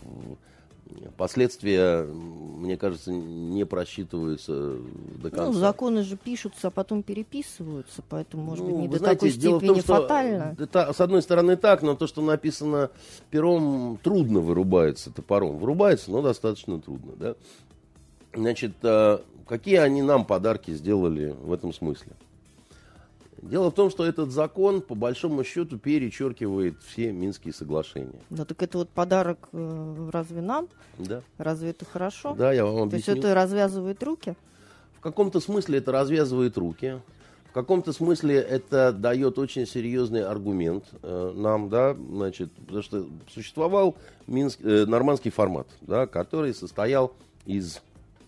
последствия, мне кажется, не просчитываются до конца. Ну, законы же пишутся, а потом переписываются, поэтому, может быть, не до знаете, такой степени фатально. Это, с одной стороны, так, но то, что написано пером, трудно вырубается топором. Вырубается, но достаточно трудно, да. Значит, какие они нам подарки сделали в этом смысле? Дело в том, что этот закон, по большому счету, перечеркивает все Минские соглашения. Ну, так это вот подарок разве нам? Да. Разве это хорошо? Да, я вам объясню. То есть это развязывает руки? В каком-то смысле это развязывает руки. В каком-то смысле это дает очень серьезный аргумент нам, да, значит, потому что существовал нормандский формат, да, который состоял из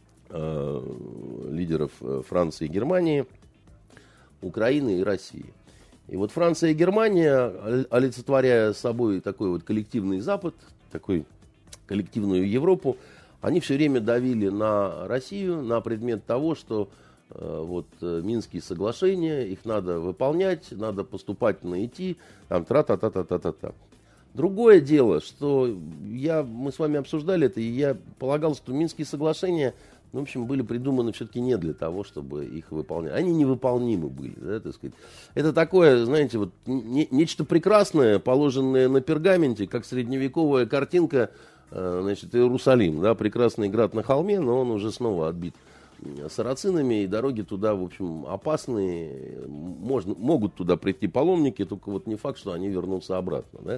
лидеров Франции и Германии, Украины и России. И вот Франция и Германия, олицетворяя собой такой вот коллективный Запад, такой коллективную Европу, они все время давили на Россию на предмет того, что вот Минские соглашения, их надо выполнять, надо поступательно идти, там тра-та-та-та-та-та-та. Другое дело, что мы с вами обсуждали это, и я полагал, что Минские соглашения, в общем, были придуманы все-таки не для того, чтобы их выполнять. Они невыполнимы были, да, так сказать. Это такое, знаете, вот нечто прекрасное, положенное на пергаменте, как средневековая картинка, значит, Иерусалим, да, прекрасный град на холме, но он уже снова отбит сарацинами, и дороги туда, в общем, опасные. Могут туда прийти паломники, только вот не факт, что они вернутся обратно, да.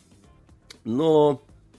Но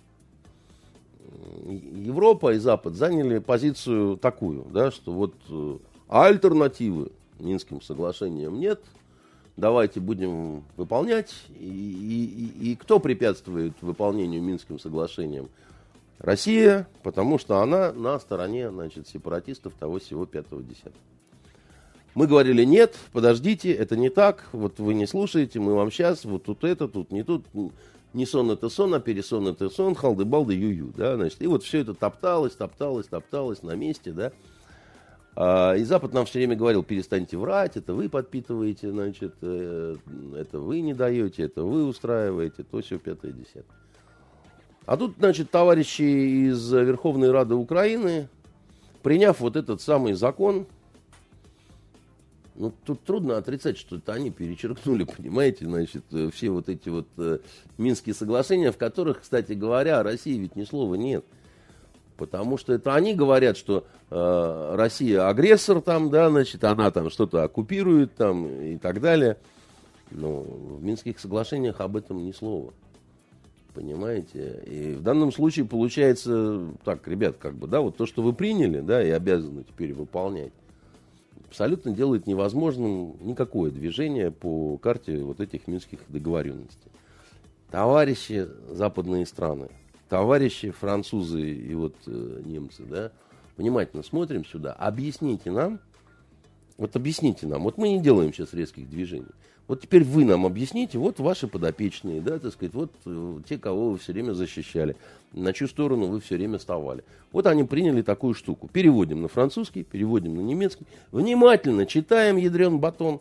Европа и Запад заняли позицию такую, да, что вот альтернативы Минским соглашениям нет, давайте будем выполнять. И кто препятствует выполнению Минским соглашениям? Россия, потому что она на стороне, значит, сепаратистов того всего 5-10. Мы говорили, нет, подождите, это не так, вот вы не слушаете, мы вам сейчас, вот тут это, тут не тут, не сон это сон, а пересон это сон, халды-балды, ю-ю, да, значит, и вот все это топталось на месте, да. И Запад нам все время говорил, перестаньте врать, это вы подпитываете, значит, это вы не даете, это вы устраиваете, то все 5-10. А тут, значит, товарищи из Верховной Рады Украины, приняв вот этот самый закон, ну, тут трудно отрицать, что это они перечеркнули, понимаете, значит, все вот эти вот Минские соглашения, в которых, кстати говоря, о России ведь ни слова нет. Потому что это они говорят, что Россия агрессор там, да, значит, она там что-то оккупирует там и так далее. Но в Минских соглашениях об этом ни слова. Понимаете? И в данном случае получается так, ребят, как бы, да, вот то, что вы приняли, да, и обязаны теперь выполнять, абсолютно делает невозможным никакое движение по карте вот этих минских договоренностей. Товарищи западные страны, товарищи французы и вот немцы, да, внимательно смотрим сюда, объясните нам, вот мы не делаем сейчас резких движений. Вот теперь вы нам объясните, вот ваши подопечные, да, так сказать, вот те, кого вы все время защищали, на чью сторону вы все время вставали. Вот они приняли такую штуку. Переводим на французский, переводим на немецкий, внимательно читаем, ядрен батон,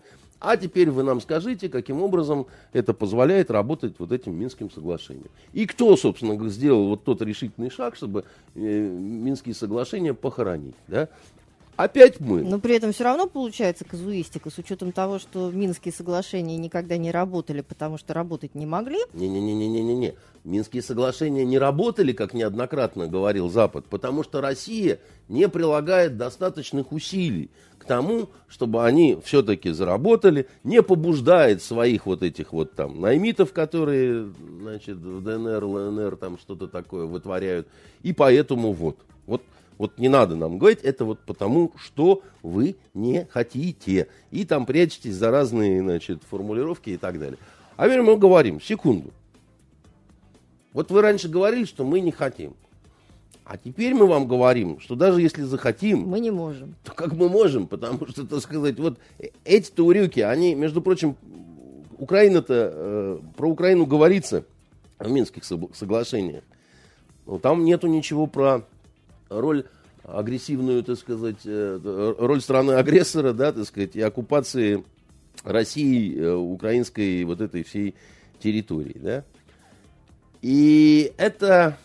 А теперь вы нам скажите, каким образом это позволяет работать вот этим Минским соглашением. И кто, собственно, сделал вот тот решительный шаг, чтобы Минские соглашения похоронить, да? Опять мы. Но при этом все равно получается казуистика, с учетом того, что Минские соглашения никогда не работали, потому что работать не могли. Не-не-не-не-не-не. Минские соглашения не работали, как неоднократно говорил Запад, потому что Россия не прилагает достаточных усилий к тому, чтобы они все-таки заработали, не побуждает своих вот этих вот там наймитов, которые, значит, в ДНР, ЛНР там что-то такое вытворяют. И поэтому вот не надо нам говорить, это вот потому, что вы не хотите. И там прячетесь за разные, значит, формулировки и так далее. А теперь мы говорим, секунду. Вот вы раньше говорили, что мы не хотим. А теперь мы вам говорим, что даже если захотим... Мы не можем. То как мы можем? Потому что, так сказать, вот эти-то урюки, они, между прочим, Украина-то, про Украину говорится в Минских соглашениях. Но там нету ничего про роль агрессивную, так сказать, роль страны-агрессора, да, так сказать, и оккупации России, украинской вот этой всей территории, да. И это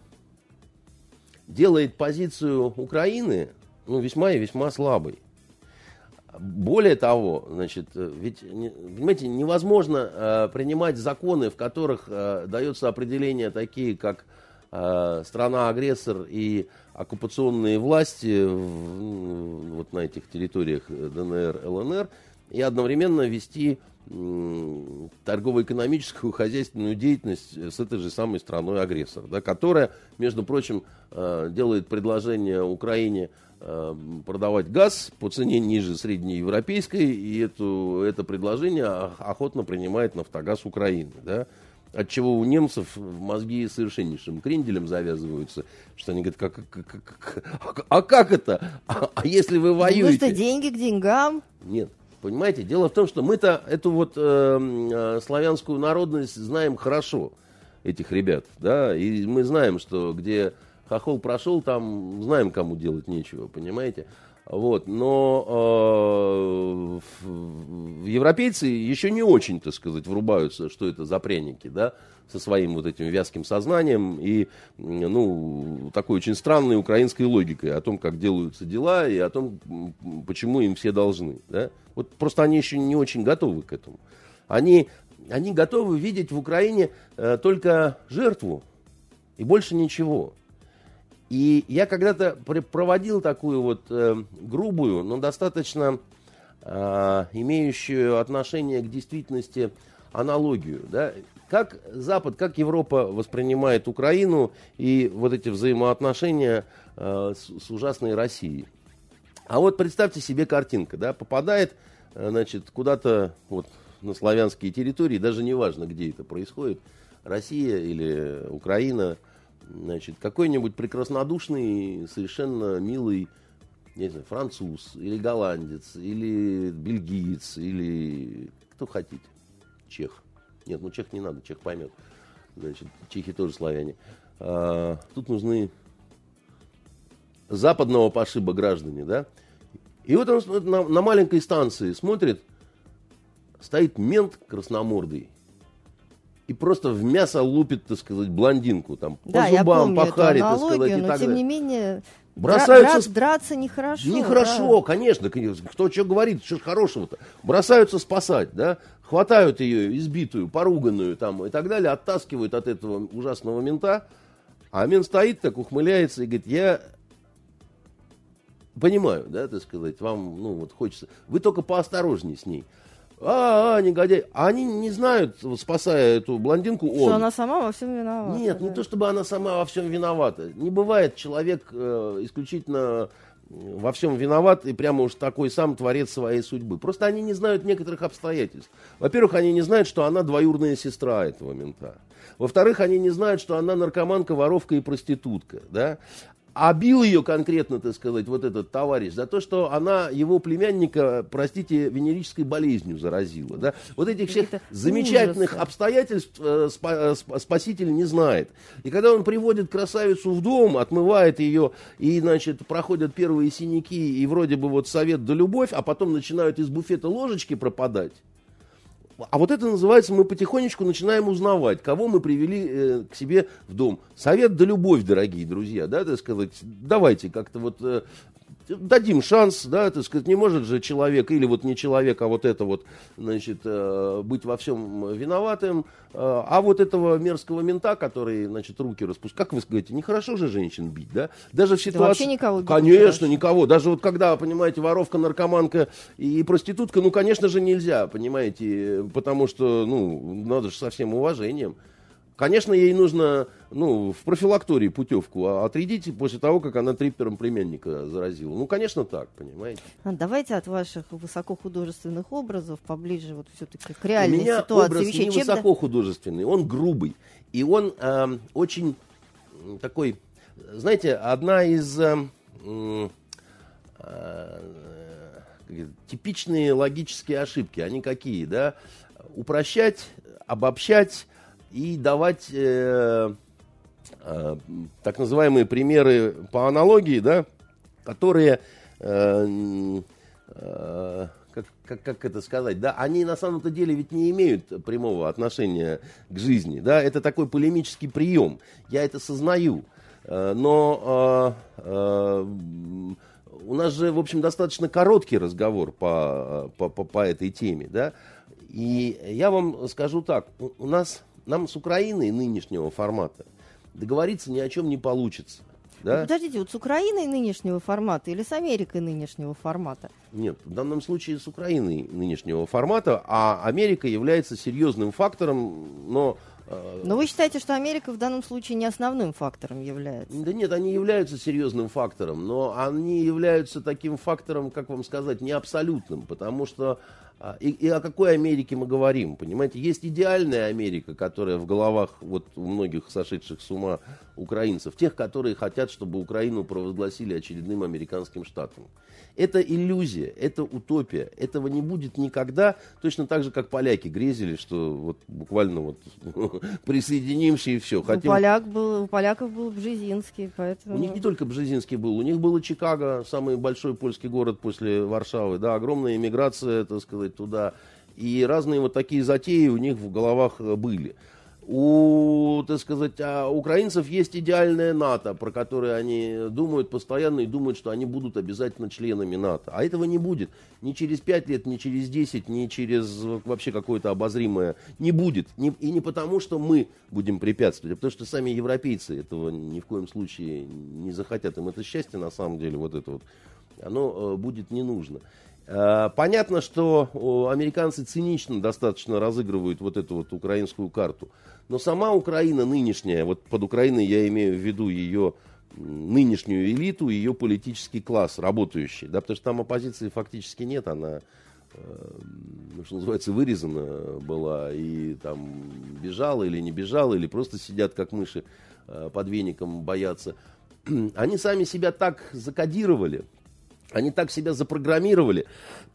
делает позицию Украины, ну, весьма и весьма слабой. Более того, значит, ведь, понимаете, невозможно принимать законы, в которых дается определение такие, как страна-агрессор и оккупационные власти вот на этих территориях ДНР, ЛНР, и одновременно вести торгово-экономическую, хозяйственную деятельность с этой же самой страной-агрессор, да, которая, между прочим, делает предложение Украине продавать газ по цене ниже среднеевропейской, и это предложение охотно принимает Нафтогаз Украины, да. Отчего у немцев мозги совершеннейшим кренделем завязываются, что они говорят, как это? А если вы воюете? Потому что деньги к деньгам. Нет, понимаете, дело в том, что мы-то эту вот славянскую народность знаем хорошо, этих ребят, да, и мы знаем, что где хохол прошел, там знаем, кому делать нечего, понимаете? Вот, но европейцы еще не очень, так сказать, врубаются, что это за пряники, да, со своим вот этим вязким сознанием и, ну, такой очень странной украинской логикой о том, как делаются дела и о том, почему им все должны, да. Вот просто они еще не очень готовы к этому. Они готовы видеть в Украине только жертву и больше ничего. И я когда-то проводил такую вот грубую, но достаточно имеющую отношение к действительности аналогию. Да? Как Запад, как Европа воспринимает Украину и вот эти взаимоотношения с ужасной Россией. А вот представьте себе картинка, да, попадает, значит, куда-то вот на славянские территории, даже не важно, где это происходит, Россия или Украина, значит, какой-нибудь прекраснодушный, совершенно милый, не знаю, француз, или голландец, или бельгиец, или кто хотите, чех. Нет, ну чех не надо, чех поймет. Значит, чехи тоже славяне. Тут нужны западного пошиба граждане, да. И вот он на маленькой станции смотрит, стоит мент красномордый. И просто в мясо лупит, так сказать, блондинку, там, да, по зубам, по харе, так сказать, и но так тем далее. не менее, драться нехорошо. Нехорошо, да. конечно, кто что говорит, что ж хорошего-то. Бросаются спасать, да, хватают ее избитую, поруганную там и так далее, оттаскивают от этого ужасного мента, а мент стоит так, ухмыляется и говорит, я понимаю, да, так сказать, вам, ну, вот хочется, вы только поосторожней с ней. Негодяй. А они не знают, спасая эту блондинку, что она сама во всем виновата. Нет, да. не то, чтобы она сама во всем виновата. Не бывает человек исключительно во всем виноват и прямо уж такой сам творец своей судьбы. Просто они не знают некоторых обстоятельств. Во-первых, они не знают, что она двоюродная сестра этого мента. Во-вторых, они не знают, что она наркоманка, воровка и проститутка. Да? А бил ее конкретно, так сказать, вот этот товарищ за то, что она его племянника, простите, венерической болезнью заразила. Да? Вот этих всех замечательных обстоятельств спаситель не знает. И когда он приводит красавицу в дом, отмывает ее, и, значит, проходят первые синяки, и вроде бы вот совет да любовь, а потом начинают из буфета ложечки пропадать. А вот это называется, мы потихонечку начинаем узнавать, кого мы привели к себе в дом. Совет да любовь, дорогие друзья, да, так сказать, давайте как-то вот дадим шанс, да, так сказать, не может же человек, или вот не человек, а вот это вот, значит, быть во всем виноватым, а вот этого мерзкого мента, который, значит, руки распускает, как вы скажете, нехорошо же женщин бить, да? Даже в ситуации... Да вообще никого бить. Конечно, никого. Даже вот когда, понимаете, воровка, наркоманка и проститутка, ну, конечно же, нельзя, понимаете, потому что, ну, надо же со всем уважением. Конечно, ей нужно, ну, в профилактории путевку отрядить после того, как она триппером племянника заразила. Ну, конечно, так, понимаете. Давайте от ваших высокохудожественных образов поближе вот все-таки к реальной ситуации. У меня образ не высокохудожественный, он грубый. И он очень такой, знаете, одна из типичные логические ошибки. Они какие, да? Упрощать, обобщать и давать так называемые примеры по аналогии, да, которые, как это сказать, да, они на самом-то деле ведь не имеют прямого отношения к жизни, да, это такой полемический прием, я это сознаю, но у нас же, в общем, достаточно короткий разговор по этой теме, да, и я вам скажу так, нам с Украиной нынешнего формата договориться ни о чем не получится. Да? Подождите, вот с Украиной нынешнего формата или с Америкой нынешнего формата? Нет, в данном случае с Украиной нынешнего формата, а Америка является серьезным фактором, но... Но вы считаете, что Америка в данном случае не основным фактором является? Да нет, они являются серьезным фактором, но они являются таким фактором, как вам сказать, не абсолютным, потому что и о какой Америке мы говорим, понимаете? Есть идеальная Америка, которая в головах вот у многих сошедших с ума украинцев, тех, которые хотят, чтобы Украину провозгласили очередным американским штатом. Это иллюзия, это утопия, этого не будет никогда, точно так же, как поляки грезили, что вот буквально вот присоединимся и все. У поляков был Бжезинский, поэтому... У них не только Бжезинский был, у них было Чикаго, самый большой польский город после Варшавы, да, огромная эмиграция, так сказать, туда, и разные вот такие затеи у них в головах были. У, так сказать, украинцев есть идеальная НАТО, про которую они думают постоянно и думают, что они будут обязательно членами НАТО. А этого не будет. Ни через 5 лет, ни через 10, ни через вообще какое-то обозримое. Не будет. И не потому, что мы будем препятствовать, а потому что сами европейцы этого ни в коем случае не захотят. Им это счастье, на самом деле, вот это вот, оно будет не нужно. Понятно, что американцы цинично достаточно разыгрывают вот эту вот украинскую карту. Но сама Украина нынешняя, вот под Украиной я имею в виду ее нынешнюю элиту, ее политический класс работающий, да, потому что там оппозиции фактически нет, она, что называется, вырезана была и там бежала или не бежала, или просто сидят как мыши под веником, боятся. Они сами себя так закодировали, они так себя запрограммировали,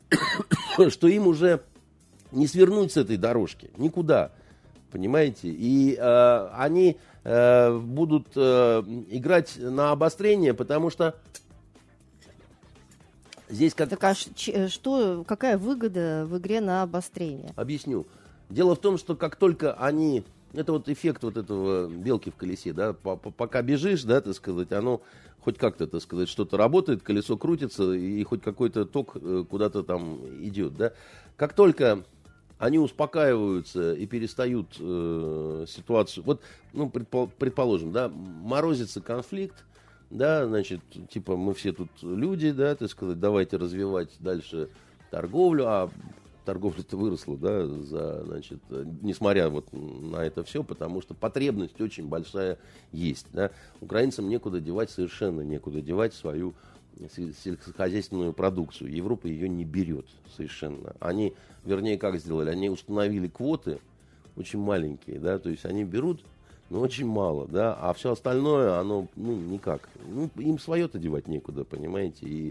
что им уже не свернуть с этой дорожки никуда, понимаете? И они будут играть на обострение, потому что здесь как... Так какая выгода в игре на обострение? Объясню. Дело в том, что как только они... Это вот эффект вот этого белки в колесе, да, пока бежишь, да, так сказать, оно хоть как-то, так сказать, что-то работает, колесо крутится, и хоть какой-то ток куда-то там идет, да. Как только они успокаиваются и перестают ситуацию, вот, ну, предположим, да, морозится конфликт, да, значит, типа мы все тут люди, да, так сказать, давайте развивать дальше торговлю, а торговля-то выросла, да, значит, несмотря вот на это все, потому что потребность очень большая есть, да. Украинцам совершенно некуда девать свою сельскохозяйственную продукцию. Европа ее не берет совершенно. Они, вернее, как сделали? Они установили квоты очень маленькие, да, то есть они берут Ну, очень мало, да, а все остальное, оно, ну, никак. Ну, им свое-то девать некуда, понимаете, и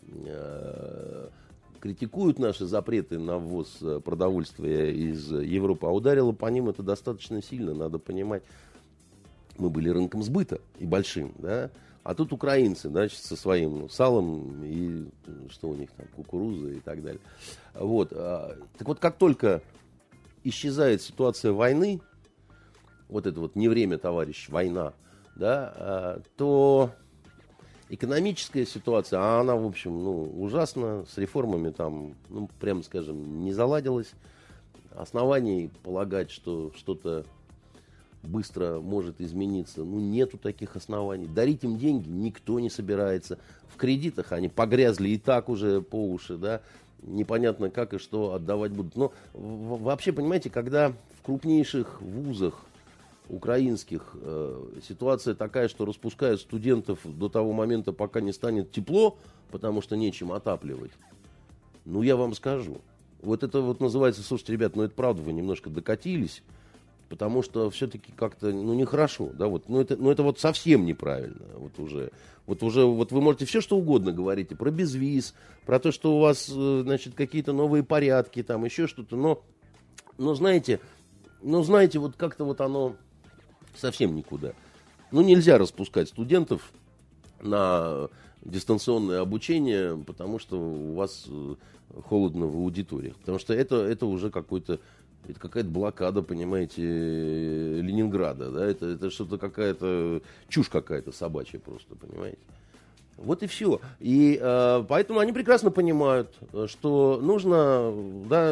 критикуют наши запреты на ввоз продовольствия из Европы, а ударило по ним это достаточно сильно, надо понимать. Мы были рынком сбыта и большим, да, а тут украинцы, значит, со своим салом и что у них там, кукуруза и так далее. Вот, так вот, как только исчезает ситуация войны, вот это вот не время, товарищ, война, да, то экономическая ситуация, а она, в общем, ну, ужасна, с реформами там, ну, прямо скажем, не заладилась. Оснований полагать, что что-то быстро может измениться, ну, нету таких оснований. Дарить им деньги никто не собирается. В кредитах они погрязли и так уже по уши, да, непонятно как и что отдавать будут. Но вообще, понимаете, когда в крупнейших вузах украинских ситуация такая, что распускают студентов до того момента, пока не станет тепло, потому что нечем отапливать. Ну, я вам скажу. Вот это вот называется, слушайте, ребят, ну это правда, вы немножко докатились, потому что все-таки как-то, ну, нехорошо, да, вот, ну это вот совсем неправильно, вот уже, вот вы можете все что угодно говорить, про безвиз, про то, что у вас, значит, какие-то новые порядки, там, еще что-то, но знаете, вот как-то вот оно совсем никуда. Ну, нельзя распускать студентов на дистанционное обучение, потому что у вас холодно в аудиториях. Потому что это уже какая-то блокада, понимаете, Ленинграда. Да? Это что-то какая-то чушь какая-то собачья просто, понимаете. Вот и все. И поэтому они прекрасно понимают, что нужно, да,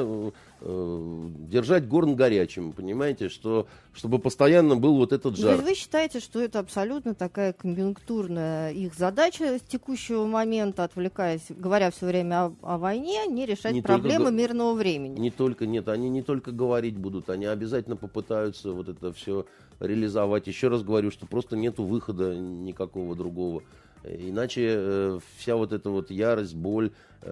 держать горн горячим, понимаете, чтобы постоянно был вот этот жар. То есть вы считаете, что это абсолютно такая конъюнктурная их задача с текущего момента, отвлекаясь, говоря все время о войне, не решать проблемы мирного времени? Нет, они не только говорить будут, они обязательно попытаются вот это все реализовать. Еще раз говорю, что просто нету выхода никакого другого. Иначе вся вот эта вот ярость, боль,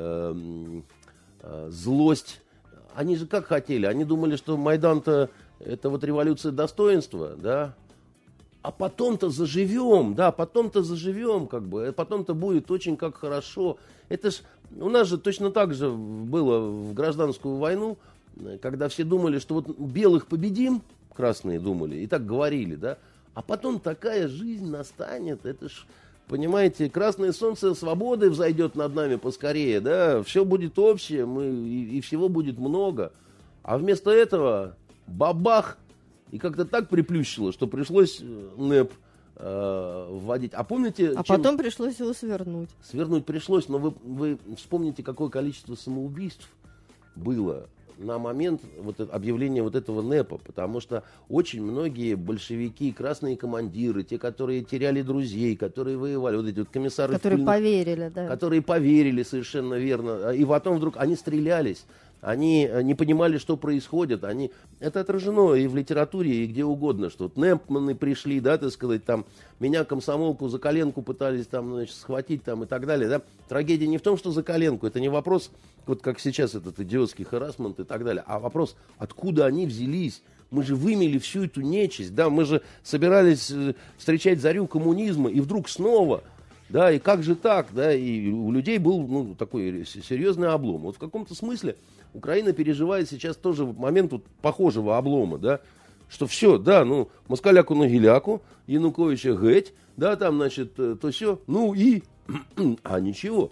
злость, они же как хотели? Они думали, что Майдан-то это вот революция достоинства, да? А потом-то заживем, да, как бы, потом-то будет очень как хорошо. Это ж, у нас же точно так же было в гражданскую войну, когда все думали, что вот белых победим, красные думали, и так говорили, да? А потом такая жизнь настанет, это ж... Понимаете, красное солнце свободы взойдет над нами поскорее, да, все будет общее, и всего будет много. А вместо этого бабах, и как-то так приплющило, что пришлось НЭП вводить. А помните... потом пришлось его свернуть. Свернуть пришлось, но вы вспомните, какое количество самоубийств было на момент вот объявления вот этого НЭПа, потому что очень многие большевики, красные командиры, те, которые теряли друзей, которые воевали, вот эти вот комиссары... Которые поверили, да. Которые поверили, совершенно верно. И потом вдруг они стрелялись, они не понимали, что происходит. Это отражено и в литературе, и где угодно, что вот НЭПманы пришли, да, так сказать, там, меня комсомолку за коленку пытались там, значит, схватить там и так далее, да. Трагедия не в том, что за коленку, это не вопрос, вот как сейчас этот идиотский харассмент и так далее, а вопрос, откуда они взялись. Мы же вымели всю эту нечисть, да, мы же собирались встречать зарю коммунизма, и вдруг снова... Да, и как же так, да, и у людей был, ну, такой серьезный облом. Вот в каком-то смысле Украина переживает сейчас тоже момент вот похожего облома, да, что все, да, ну, москаляку на гиляку, Януковича геть, да, там, значит, то все, ну и, а ничего,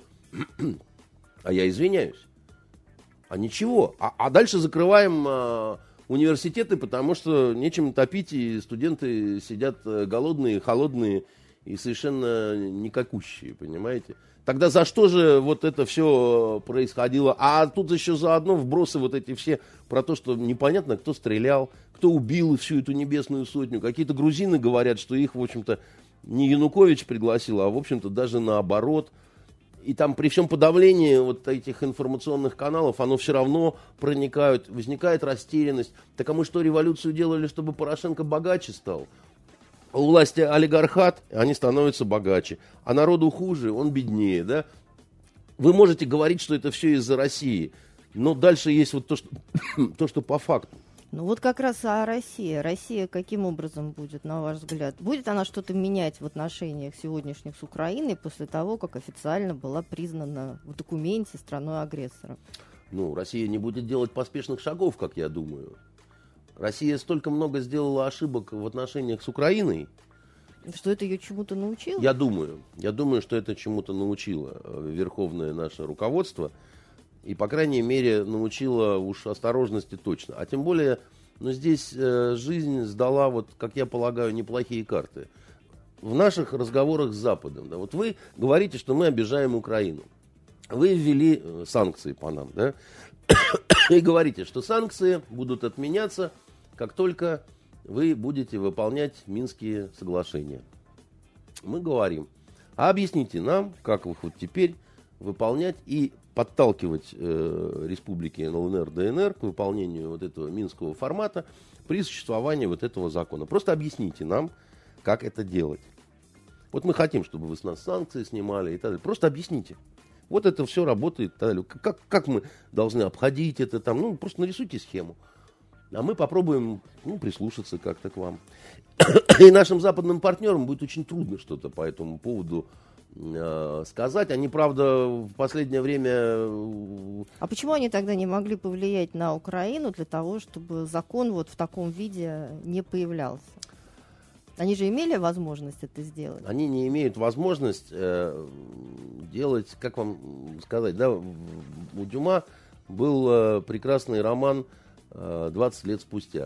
а я извиняюсь, а ничего, а дальше закрываем университеты, потому что нечем топить, и студенты сидят голодные, холодные, и совершенно никакущие, понимаете? Тогда за что же вот это все происходило? А тут еще заодно вбросы вот эти все про то, что непонятно, кто стрелял, кто убил всю эту небесную сотню. Какие-то грузины говорят, что их, в общем-то, не Янукович пригласил, а, в общем-то, даже наоборот. И там при всем подавлении вот этих информационных каналов, оно все равно проникает, возникает растерянность. Так а мы что, революцию делали, чтобы Порошенко богаче стал? У власти олигархат, они становятся богаче. А народу хуже, он беднее, да? Вы можете говорить, что это все из-за России. Но дальше есть вот то, что по факту. Ну вот как раз о России. Россия каким образом будет, на ваш взгляд? Будет она что-то менять в отношениях сегодняшних с Украиной после того, как официально была признана в документе страной-агрессором? Ну, Россия не будет делать поспешных шагов, как я думаю. Россия столько много сделала ошибок в отношениях с Украиной. Что это ее чему-то научило? Я думаю, что это чему-то научило верховное наше руководство. И, по крайней мере, научила уж осторожности точно. А тем более, ну, здесь жизнь сдала, вот, как я полагаю, неплохие карты. В наших разговорах с Западом. Да, вот вы говорите, что мы обижаем Украину. Вы ввели санкции по нам, да? И говорите, что санкции будут отменяться, как только вы будете выполнять Минские соглашения. Мы говорим, а объясните нам, как вы хоть теперь выполнять и подталкивать республики ЛНР, ДНР к выполнению вот этого минского формата при существовании вот этого закона. Просто объясните нам, как это делать. Вот мы хотим, чтобы вы с нас санкции снимали и так далее. Просто объясните. Вот это все работает. И так далее. Как мы должны обходить это там? Ну, просто нарисуйте схему. А мы попробуем прислушаться как-то к вам. И нашим западным партнерам будет очень трудно что-то по этому поводу сказать. Они, правда, в последнее время... А почему они тогда не могли повлиять на Украину для того, чтобы закон вот в таком виде не появлялся? Они же имели возможность это сделать? Они не имеют возможность делать, как вам сказать, да, у Дюма был прекрасный роман «20 лет спустя».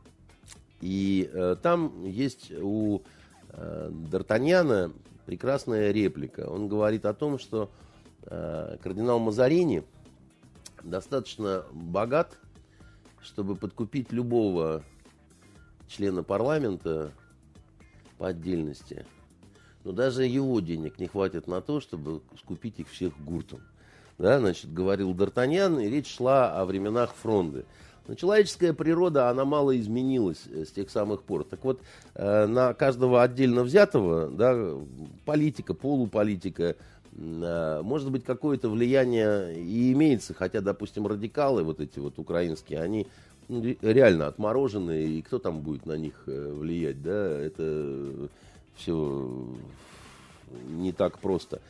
И там есть у Д'Артаньяна прекрасная реплика. Он говорит о том, что кардинал Мазарини достаточно богат, чтобы подкупить любого члена парламента по отдельности. Но даже его денег не хватит на то, чтобы скупить их всех гуртом. Да, значит, говорил Д'Артаньян, и речь шла о временах Фронды. Но человеческая природа, она мало изменилась с тех самых пор. Так вот, на каждого отдельно взятого, да, политика, полуполитика, может быть, какое-то влияние и имеется. Хотя, допустим, радикалы, вот эти вот украинские, они реально отмороженные, и кто там будет на них влиять, да, это все не так просто.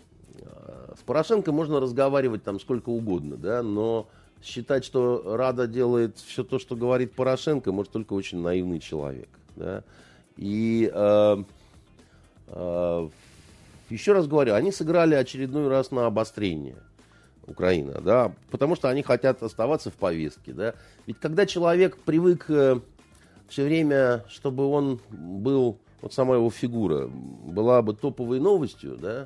С Порошенко можно разговаривать там сколько угодно, да, но считать, что Рада делает все то, что говорит Порошенко, может только очень наивный человек. Да? И еще раз говорю, они сыграли очередной раз на обострение Украины, да, потому что они хотят оставаться в повестке. Да? Ведь когда человек привык все время, чтобы он был, вот сама его фигура, была бы топовой новостью, да,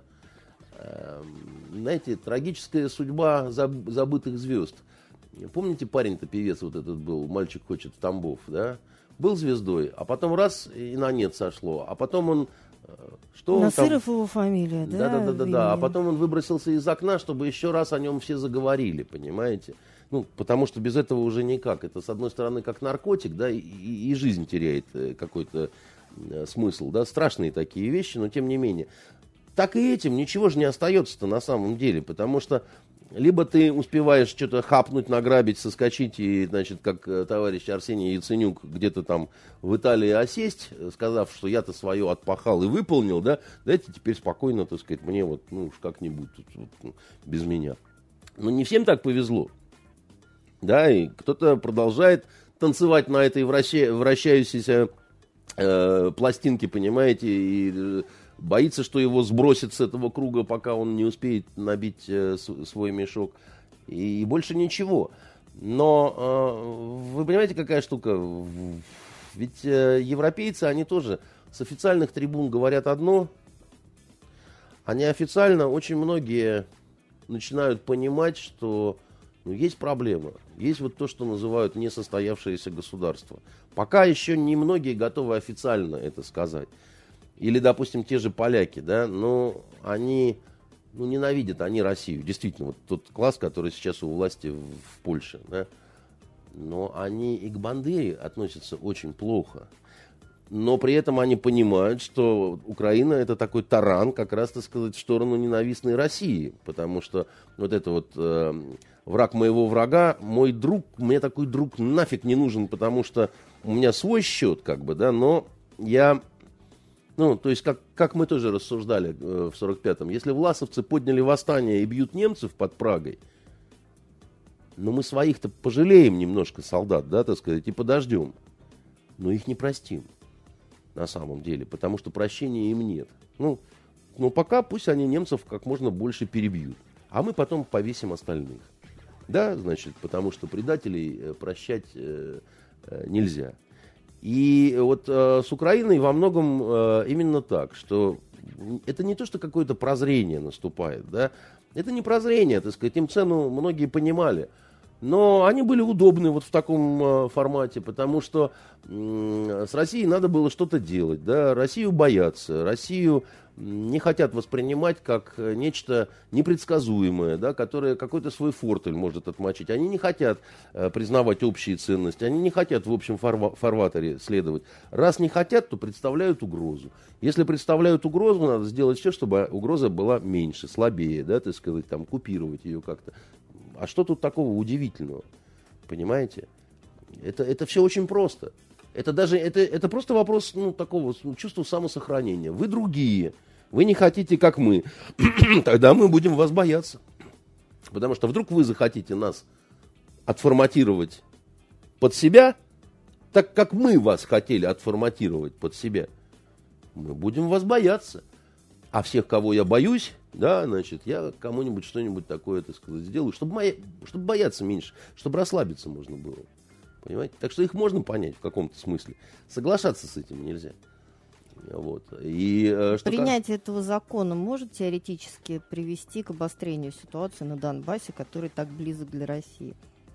знаете, трагическая судьба забытых звезд. Помните, парень-то певец вот этот был, «Мальчик хочет в Тамбов», да? Был звездой, а потом раз и на нет сошло. А потом он... Что Насыров его фамилия, да? Да. А потом он выбросился из окна, чтобы еще раз о нем все заговорили, понимаете? Ну, потому что без этого уже никак. Это, с одной стороны, как наркотик, да, и жизнь теряет какой-то смысл, да? Страшные такие вещи, но тем не менее. Так и этим ничего же не остается-то на самом деле, потому что либо ты успеваешь что-то хапнуть, награбить, соскочить и, значит, как товарищ Арсений Яценюк где-то там в Италии осесть, сказав, что я-то свое отпахал и выполнил, да, дайте теперь спокойно, так сказать, мне вот, ну уж как-нибудь тут, вот, без меня. Но не всем так повезло. Да, и кто-то продолжает танцевать на этой вращающейся пластинке, понимаете, и боится, что его сбросит с этого круга, пока он не успеет набить свой мешок. И больше ничего. Но вы понимаете, какая штука? Ведь европейцы, они тоже с официальных трибун говорят одно, а неофициально очень многие начинают понимать, что есть проблема. Есть вот то, что называют несостоявшееся государство. Пока еще не многие готовы официально это сказать. Или, допустим, те же поляки, да, но они ненавидят они Россию. Действительно, вот тот класс, который сейчас у власти в Польше, да, но они и к Бандере относятся очень плохо. Но при этом они понимают, что Украина это такой таран, как раз, так сказать, в сторону ненавистной России. Потому что вот эта вот враг моего врага, мой друг, мне такой друг нафиг не нужен, потому что у меня свой счет, как бы, да, но я, ну, то есть, как мы тоже рассуждали в 45-м, если власовцы подняли восстание и бьют немцев под Прагой, но мы своих-то пожалеем немножко солдат, да, так сказать, и подождем, но их не простим, на самом деле, потому что прощения им нет. Ну, пока пусть они немцев как можно больше перебьют, а мы потом повесим остальных. Да, значит, потому что предателей прощать нельзя. И вот с Украиной во многом именно так, что это не то, что какое-то прозрение наступает, да, это не прозрение, так сказать, им цену многие понимали, но они были удобны вот в таком формате, потому что с Россией надо было что-то делать, да, Россию боятся, Россию не хотят воспринимать как нечто непредсказуемое, да, которое какой-то свой фортель может отмочить. Они не хотят признавать общие ценности, они не хотят в общем фарватере следовать. Раз не хотят, то представляют угрозу. Если представляют угрозу, надо сделать все, чтобы угроза была меньше, слабее, да, так сказать, там, купировать ее как-то. А что тут такого удивительного? Понимаете? Это все очень просто. Это просто вопрос такого чувства самосохранения. Вы другие. Вы не хотите, как мы. Тогда мы будем вас бояться. Потому что вдруг вы захотите нас отформатировать под себя, так как мы вас хотели отформатировать под себя. Мы будем вас бояться. А всех, кого я боюсь, да, значит, я кому-нибудь что-нибудь такое, так сказать, сделаю, чтобы бояться меньше, чтобы расслабиться можно было. Понимаете? Так что их можно понять в каком-то смысле. Соглашаться с этим нельзя. Вот. И, принятие этого закона может теоретически привести к обострению ситуации на Донбассе, который так близок для России?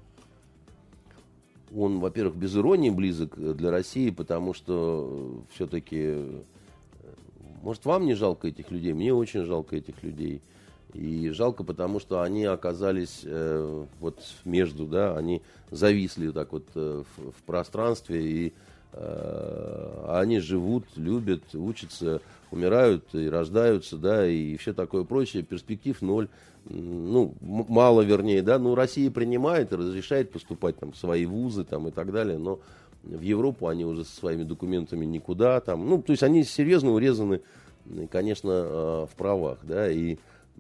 Он, во-первых, без иронии близок для России, потому что все-таки, может, вам не жалко этих людей, мне очень жалко этих людей. И жалко, потому что они оказались вот между, да, они зависли так вот в пространстве, и они живут, любят, учатся, умирают и рождаются, да, и все такое прочее, перспектив ноль, ну, мало вернее, да, ну, Россия принимает и разрешает поступать там в свои вузы там и так далее, но в Европу они уже со своими документами никуда там, ну, то есть они серьезно урезаны, конечно, в правах, да, и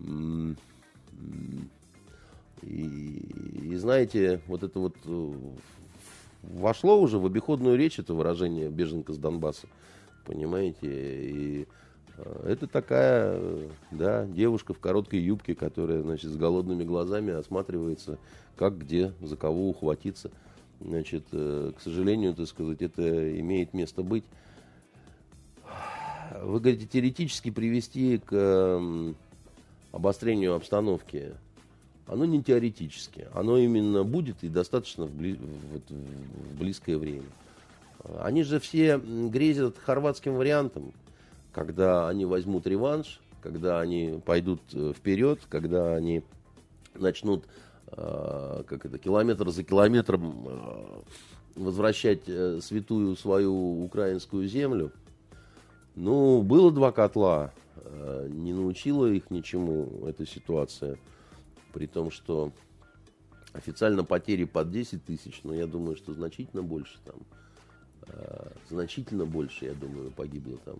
знаете, вот это вот вошло уже в обиходную речь это выражение «беженка с Донбасса», понимаете, и это такая, да, девушка в короткой юбке, которая, значит, с голодными глазами осматривается, как, где, за кого ухватиться, значит, к сожалению, так сказать, это имеет место быть. Вы говорите, теоретически привести к обострению обстановки. Оно не теоретически, оно именно будет и достаточно в близкое время. Они же все грезят хорватским вариантом, когда они возьмут реванш, когда они пойдут вперед, когда они начнут километр за километром возвращать святую свою украинскую землю. Ну, было два котла, не научила их ничему эта ситуация. При том, что официально потери под 10 тысяч, но я думаю, что значительно больше там. Значительно больше, я думаю, погибло там.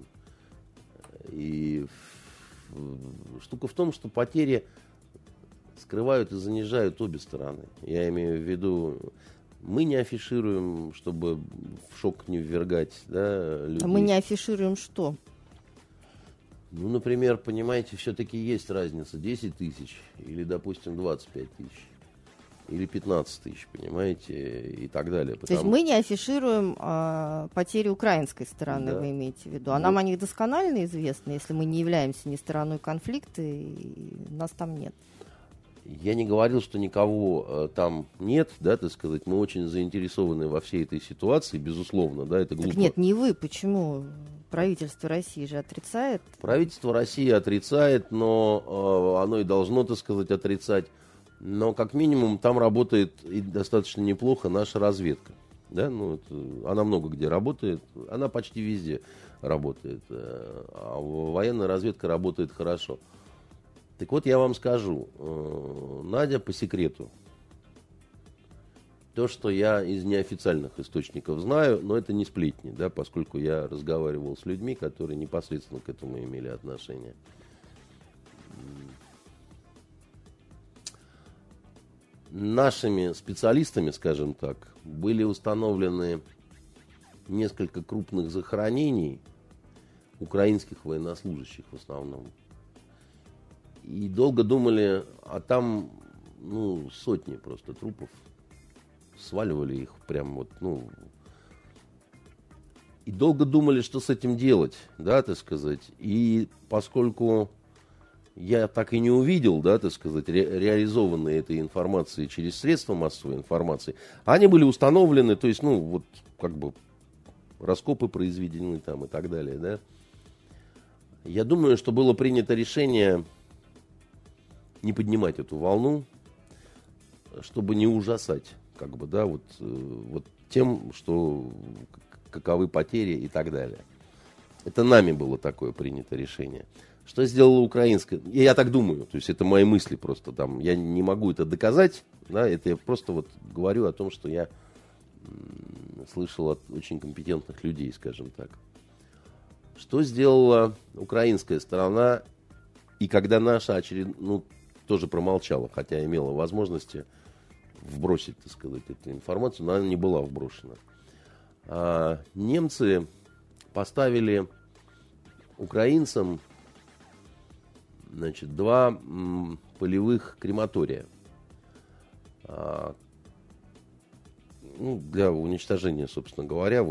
И штука в том, что потери скрывают и занижают обе стороны. Я имею в виду, мы не афишируем, чтобы в шок не ввергать, да, людей. А мы не афишируем что? Ну, например, понимаете, все-таки есть разница 10 тысяч или, допустим, 25 тысяч. Или 15 тысяч, понимаете, и так далее. То есть мы не афишируем потери украинской стороны, да. Вы имеете в виду. А нам о них досконально известно, если мы не являемся ни стороной конфликта, и нас там нет. Я не говорил, что никого там нет, да, так сказать. Мы очень заинтересованы во всей этой ситуации, безусловно, да, это глупо. Так нет, не вы, почему? Правительство России же отрицает. Правительство России отрицает, но оно и должно, так сказать, отрицать. Но, как минимум, там работает и достаточно неплохо наша разведка. Да? Ну, она много где работает, она почти везде работает. А военная разведка работает хорошо. Так вот, я вам скажу, Надя по секрету то, что я из неофициальных источников знаю, но это не сплетни, да, поскольку я разговаривал с людьми, которые непосредственно к этому имели отношение. Нашими специалистами, скажем так, были установлены несколько крупных захоронений украинских военнослужащих в основном. И долго думали, а там, сотни просто трупов. Сваливали их прям вот, И долго думали, что с этим делать, да, так сказать. И поскольку я так и не увидел, да, так сказать, реализованные этой информации через средства массовой информации, они были установлены, то есть, раскопы произведены там и так далее, да. Я думаю, что было принято решение не поднимать эту волну, чтобы не ужасать, вот тем, что каковы потери и так далее. Это нами было такое принято решение. Что сделала украинская? Я так думаю, то есть это мои мысли просто там. Я не могу это доказать, да, это я просто вот говорю о том, что я слышал от очень компетентных людей, скажем так. Что сделала украинская сторона, и когда наша тоже промолчала, хотя имела возможности вбросить, так сказать, эту информацию, но она не была вброшена. Немцы поставили украинцам, два полевых крематория для уничтожения, собственно говоря.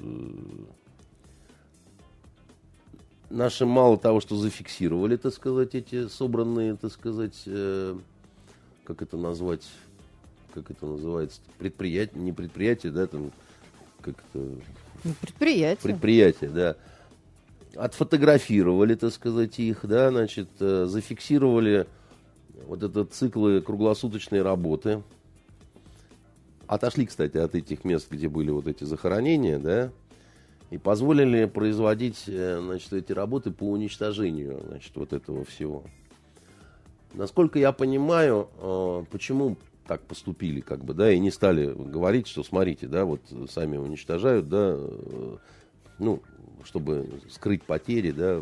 Наши мало того, что зафиксировали, так сказать, эти собранные, так сказать, как это называется, предприятие, не предприятие, да, там, предприятие, да. Отфотографировали, так сказать, их, да, зафиксировали вот этот циклы круглосуточной работы. Отошли, кстати, от этих мест, где были вот эти захоронения, да, и позволили производить, эти работы по уничтожению, вот этого всего. Насколько я понимаю, почему так поступили, и не стали говорить, что смотрите, да, вот сами уничтожают, да, чтобы скрыть потери, да.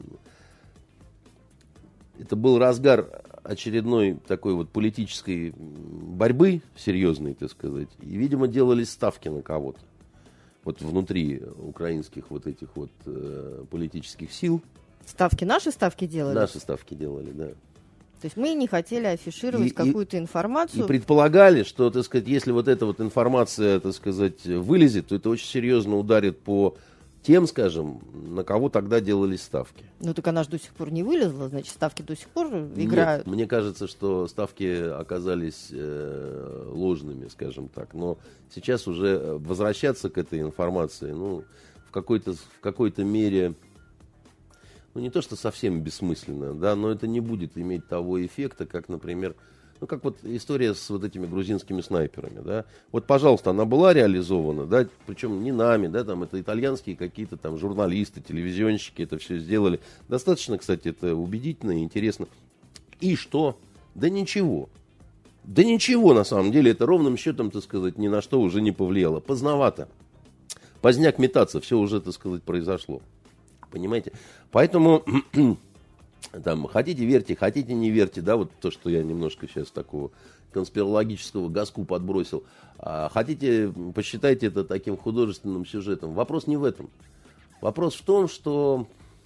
Это был разгар очередной такой вот политической борьбы, серьезной, так сказать, и, видимо, делались ставки на кого-то. Вот внутри украинских вот этих вот политических сил. Наши ставки делали? Наши ставки делали, да. То есть мы не хотели афишировать какую-то информацию. И предполагали, что, так сказать, если вот эта вот информация, так сказать, вылезет, то это очень серьезно ударит по тем, скажем, на кого тогда делались ставки. Так она же до сих пор не вылезла, значит, ставки до сих пор играют. Нет, мне кажется, что ставки оказались ложными, скажем так. Но сейчас уже возвращаться к этой информации, в какой-то мере, не то что совсем бессмысленно, да, но это не будет иметь того эффекта, как, например, как вот история с вот этими грузинскими снайперами, да. Вот, пожалуйста, она была реализована, да, причем не нами, да, там это итальянские какие-то там журналисты, телевизионщики это все сделали. Достаточно, кстати, это убедительно и интересно. И что? Да ничего. Да ничего, на самом деле, это ровным счетом, так сказать, ни на что уже не повлияло. Поздновато. Поздняк метаться, все уже, так сказать, произошло. Понимаете? Поэтому... Там, хотите верьте, хотите не верьте, да, вот то, что я немножко сейчас такого конспирологического газку подбросил. Хотите, посчитайте это таким художественным сюжетом. Вопрос не в этом. Вопрос в том, что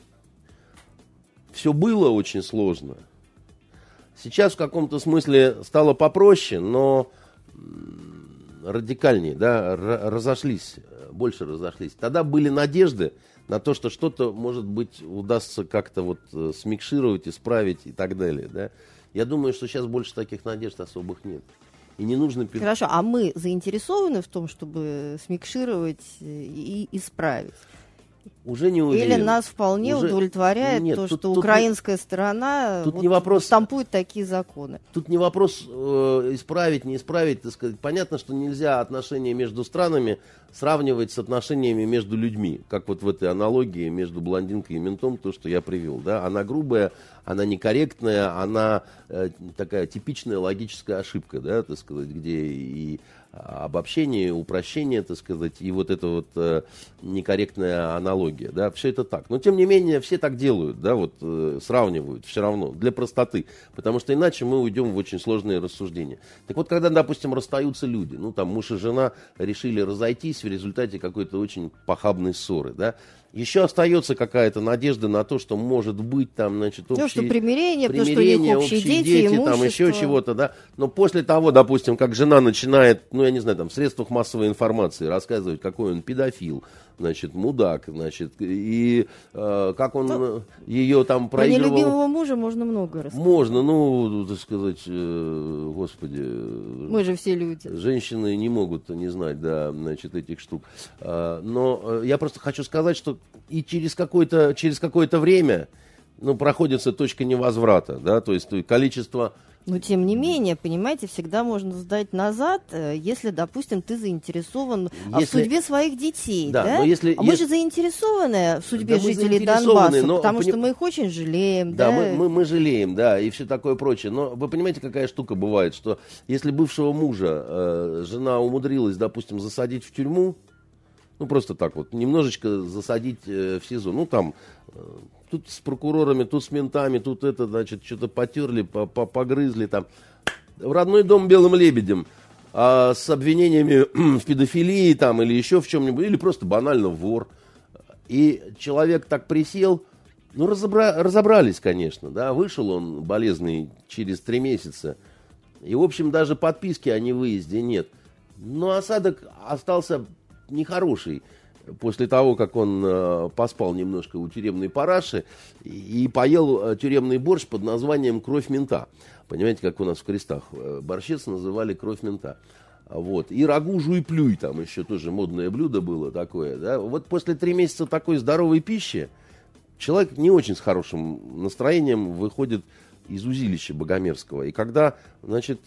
все было очень сложно. Сейчас в каком-то смысле стало попроще, но радикальнее, да, больше разошлись. Тогда были надежды на то, что что-то, может быть, удастся как-то вот смикшировать, исправить и так далее, да. Я думаю, что сейчас больше таких надежд особых нет. И не нужно... Хорошо, а мы заинтересованы в том, чтобы смикшировать и исправить? Уже не уверен. Или нас вполне удовлетворяет то, что украинская сторона штампует такие законы? Тут не вопрос исправить, не исправить, так сказать. Понятно, что нельзя отношения между странами сравнивать с отношениями между людьми, как вот в этой аналогии между блондинкой и ментом, то, что я привел, да, она грубая, она некорректная, она такая типичная логическая ошибка, да, так сказать, где и обобщение, упрощение, так сказать, и вот эта вот некорректная аналогия, да, все это так. Но, тем не менее, все так делают, да, вот сравнивают все равно, для простоты, потому что иначе мы уйдем в очень сложные рассуждения. Так вот, когда, допустим, расстаются люди, ну, там, муж и жена решили разойтись в результате какой-то очень похабной ссоры, да, еще остается какая-то надежда на то, что может быть там, значит, общие... что примирение, потому что у них общие дети, там еще чего-то, да. Но после того, допустим, как жена начинает, ну, я не знаю, там, в средствах массовой информации рассказывать, какой он педофил, значит, мудак, значит, и как он ее там проигрывал... Про нелюбимого мужа можно много рассказать. Можно, ну, так сказать, господи... Мы же все люди. Женщины не могут не знать, да, значит, этих штук. Но я просто хочу сказать, что и через какое-то время, ну, проходится точка невозврата, да, то есть количество... Но, тем не менее, понимаете, всегда можно сдать назад, если, допустим, ты заинтересован в судьбе своих детей. Да, да? Но если, мы же заинтересованы в судьбе жителей Донбасса, потому что мы их очень жалеем. Да, мы жалеем, да, и все такое прочее. Но вы понимаете, какая штука бывает, что если бывшего мужа жена умудрилась, допустим, засадить в тюрьму, ну, просто так вот, немножечко засадить в СИЗО, ну, там... Тут с прокурорами, тут с ментами, тут это, значит, что-то потерли, погрызли там. В родной дом белым лебедем. А с обвинениями в педофилии там или еще в чем-нибудь, или просто банально вор. И человек так присел, ну, разобрались, конечно, да, вышел он болезный через 3 месяца. И, в общем, даже подписки о невыезде нет. Но осадок остался нехороший. После того, как он поспал немножко у тюремной параши и поел тюремный борщ под названием «Кровь мента». Понимаете, как у нас в крестах борщец называли «Кровь мента». Вот. И рагу жуй плюй, там еще тоже модное блюдо было такое. Да? Вот после 3 месяца такой здоровой пищи человек не очень с хорошим настроением выходит из узилища Богомерзкого. И когда, значит,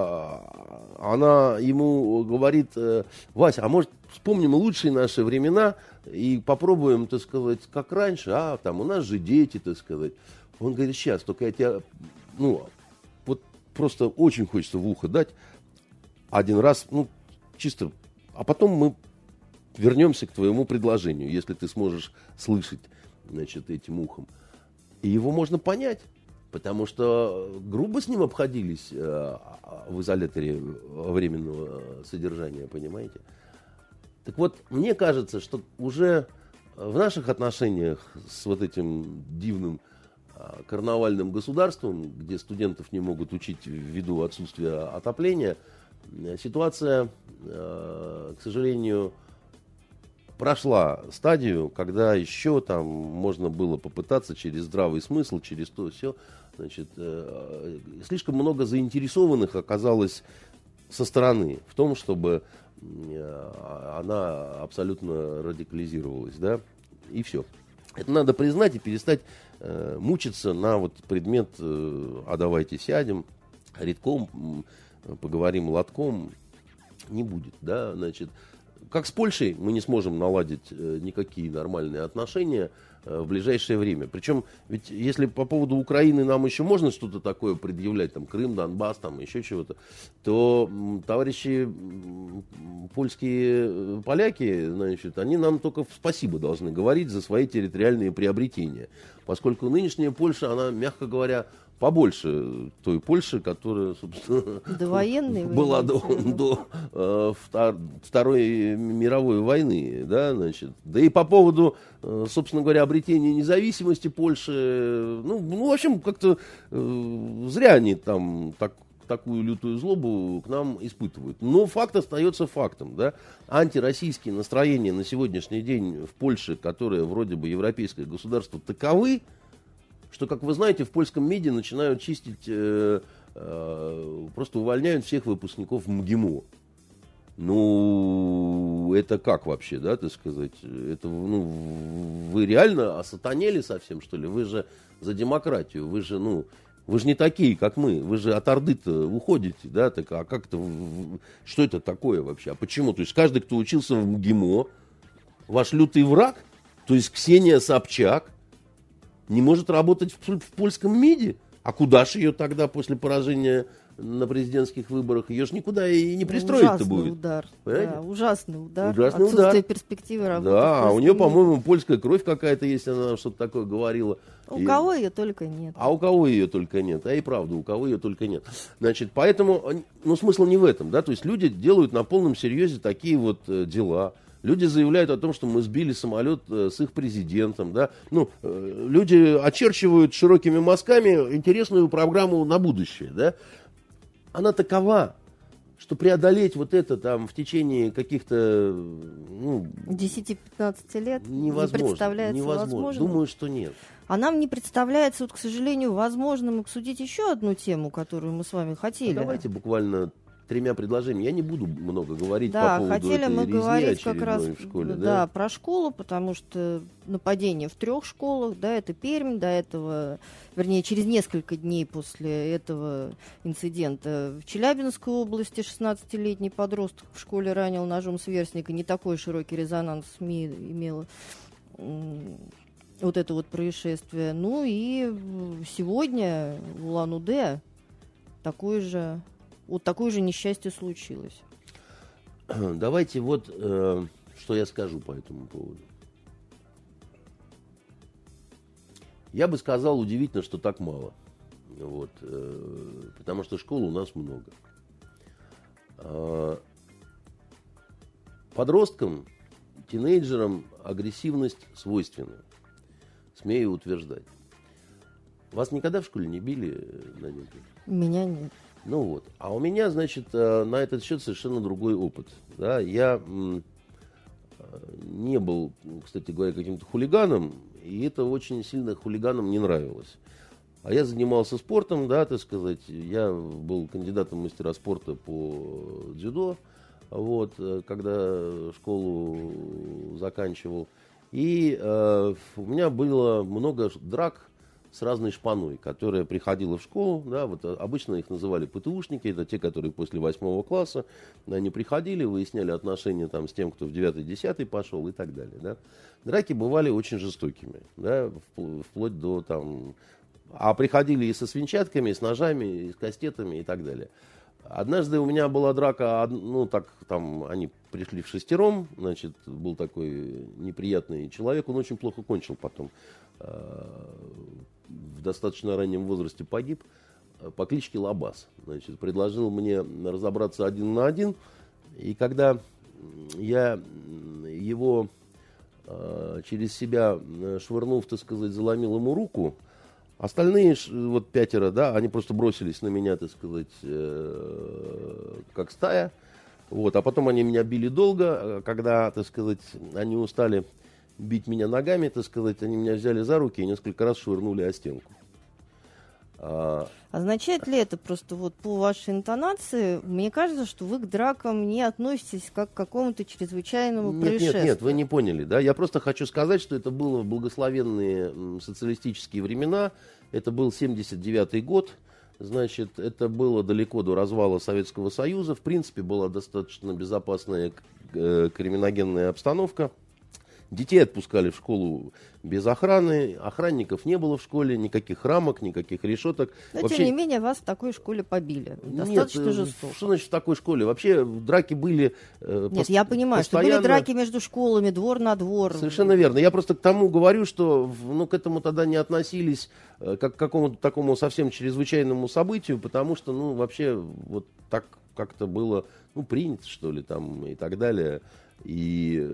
она ему говорит: Вася, а может вспомним лучшие наши времена и попробуем, так сказать, как раньше, там у нас же дети, так сказать. Он говорит: сейчас, только я тебя, ну, вот просто очень хочется в ухо дать один раз, ну, чисто, а потом мы вернемся к твоему предложению, если ты сможешь слышать, значит, этим ухом. И его можно понять. Потому что грубо с ним обходились в изоляторе временного содержания, понимаете? Так вот, мне кажется, что уже в наших отношениях с вот этим дивным карнавальным государством, где студентов не могут учить ввиду отсутствия отопления, ситуация, к сожалению, прошла стадию, когда еще там можно было попытаться через здравый смысл, через то все. Значит, слишком много заинтересованных оказалось со стороны в том, чтобы она абсолютно радикализировалась, да, и все. Это надо признать и перестать мучиться на вот предмет «а давайте сядем, редком, поговорим лотком». Не будет, да, значит. Как с Польшей мы не сможем наладить никакие нормальные отношения в ближайшее время. Причем, ведь если по поводу Украины нам еще можно что-то такое предъявлять, там Крым, Донбасс, там еще чего-то, то товарищи польские поляки, значит, они нам только спасибо должны говорить за свои территориальные приобретения. Поскольку нынешняя Польша, она, мягко говоря, побольше той Польши, которая, собственно, была до Второй мировой войны, да, значит. Да и по поводу, собственно говоря, обретения независимости Польши, ну в общем, как-то зря они там такую лютую злобу к нам испытывают. Но факт остается фактом, да. Антироссийские настроения на сегодняшний день в Польше, которое вроде бы европейское государство, таковы, что, как вы знаете, в польском МИДе начинают чистить, просто увольняют всех выпускников МГИМО. Ну, это как вообще, да, так сказать? Это, ну, вы реально осатанели совсем, что ли? Вы же за демократию, вы же, ну, Вы же не такие, как мы. Вы же от Орды-то уходите, да? Так, а как это, что это такое вообще? А почему? То есть каждый, кто учился в МГИМО, ваш лютый враг, то есть Ксения Собчак, не может работать в польском МИДе? А куда же ее тогда после поражения на президентских выборах? Ее же никуда и не пристроить-то будет. Удар. Да, ужасный удар. Ужасный Отсутствие удар. перспективы работы. Да, а у нее, по-моему, польская кровь какая-то есть, она что-то такое говорила. У кого ее только нет. А у кого ее только нет. А и правда, у кого ее только нет. Значит, поэтому, ну, смысл не в этом, да, то есть люди делают на полном серьезе такие вот дела. Люди заявляют о том, что мы сбили самолет с их президентом, да. Ну, люди очерчивают широкими мазками интересную программу на будущее, да. Она такова, что преодолеть вот это там в течение каких-то, ну, 10-15 лет невозможно, не представляется возможным. Думаю, что нет. А нам не представляется, вот, к сожалению, возможным обсудить еще одну тему, которую мы с вами хотели. Давайте буквально 3 предложениями. Я не буду много говорить да, по поводу хотели этой мы резни говорить как раз в школе. Да, про школу, потому что нападение в 3 школах, да, это Пермь, до этого, вернее, через несколько дней после этого инцидента в Челябинской области 16-летний подросток в школе ранил ножом сверстника. Не такой широкий резонанс в СМИ имело вот это вот происшествие. Ну и сегодня в Улан-Удэ такое же несчастье случилось. Давайте вот, что я скажу по этому поводу. Я бы сказал, удивительно, что так мало. Вот, потому что школ у нас много. Подросткам, тинейджерам агрессивность свойственна. Смею утверждать. Вас никогда в школе не били, Наденька? Меня нет. Ну вот. А у меня, значит, на этот счет совершенно другой опыт. Да? Я не был, кстати говоря, каким-то хулиганом, и это очень сильно хулиганам не нравилось. А я занимался спортом, да, так сказать. Я был кандидатом в мастера спорта по дзюдо, вот, когда школу заканчивал. И у меня было много драк с разной шпаной, которая приходила в школу, да, вот обычно их называли ПТУшники, это те, которые после 8 класса, они приходили, выясняли отношения там с тем, кто в 9-10 пошел и так далее, да. Драки бывали очень жестокими, да, вплоть до там, а приходили и со свинчатками, и с ножами, и с кастетами и так далее. Однажды у меня была драка, ну, так, там, они пришли в 6, значит, был такой неприятный человек, он очень плохо кончил потом. В достаточно раннем возрасте погиб по кличке Лабаз. Значит, предложил мне разобраться 1 на 1. И когда я его через себя швырнув, так сказать, заломил ему руку, остальные, вот 5, да, они просто бросились на меня, так сказать, как стая. Вот, а потом они меня били долго, когда, так сказать, они устали бить меня ногами, так сказать, они меня взяли за руки и несколько раз швырнули о стенку. Означает ли это просто вот по вашей интонации? Мне кажется, что вы к дракам не относитесь как к какому-то чрезвычайному происшествию. Нет, вы не поняли, да? Я просто хочу сказать, что это было в благословенные социалистические времена. Это был 79-й год. Значит, это было далеко до развала Советского Союза. В принципе, была достаточно безопасная криминогенная обстановка. Детей отпускали в школу без охраны, охранников не было в школе, никаких рамок, никаких решеток. Но, вообще, тем не менее, вас в такой школе побили. Достаточно жестоко. Что значит в такой школе? Вообще драки были Нет, я понимаю, постоянно... что были драки между школами, двор на двор. Совершенно верно. Я просто к тому говорю, что к этому тогда не относились как к какому-то такому совсем чрезвычайному событию, потому что, вообще, вот так как-то было, принято, что ли, там, и так далее. И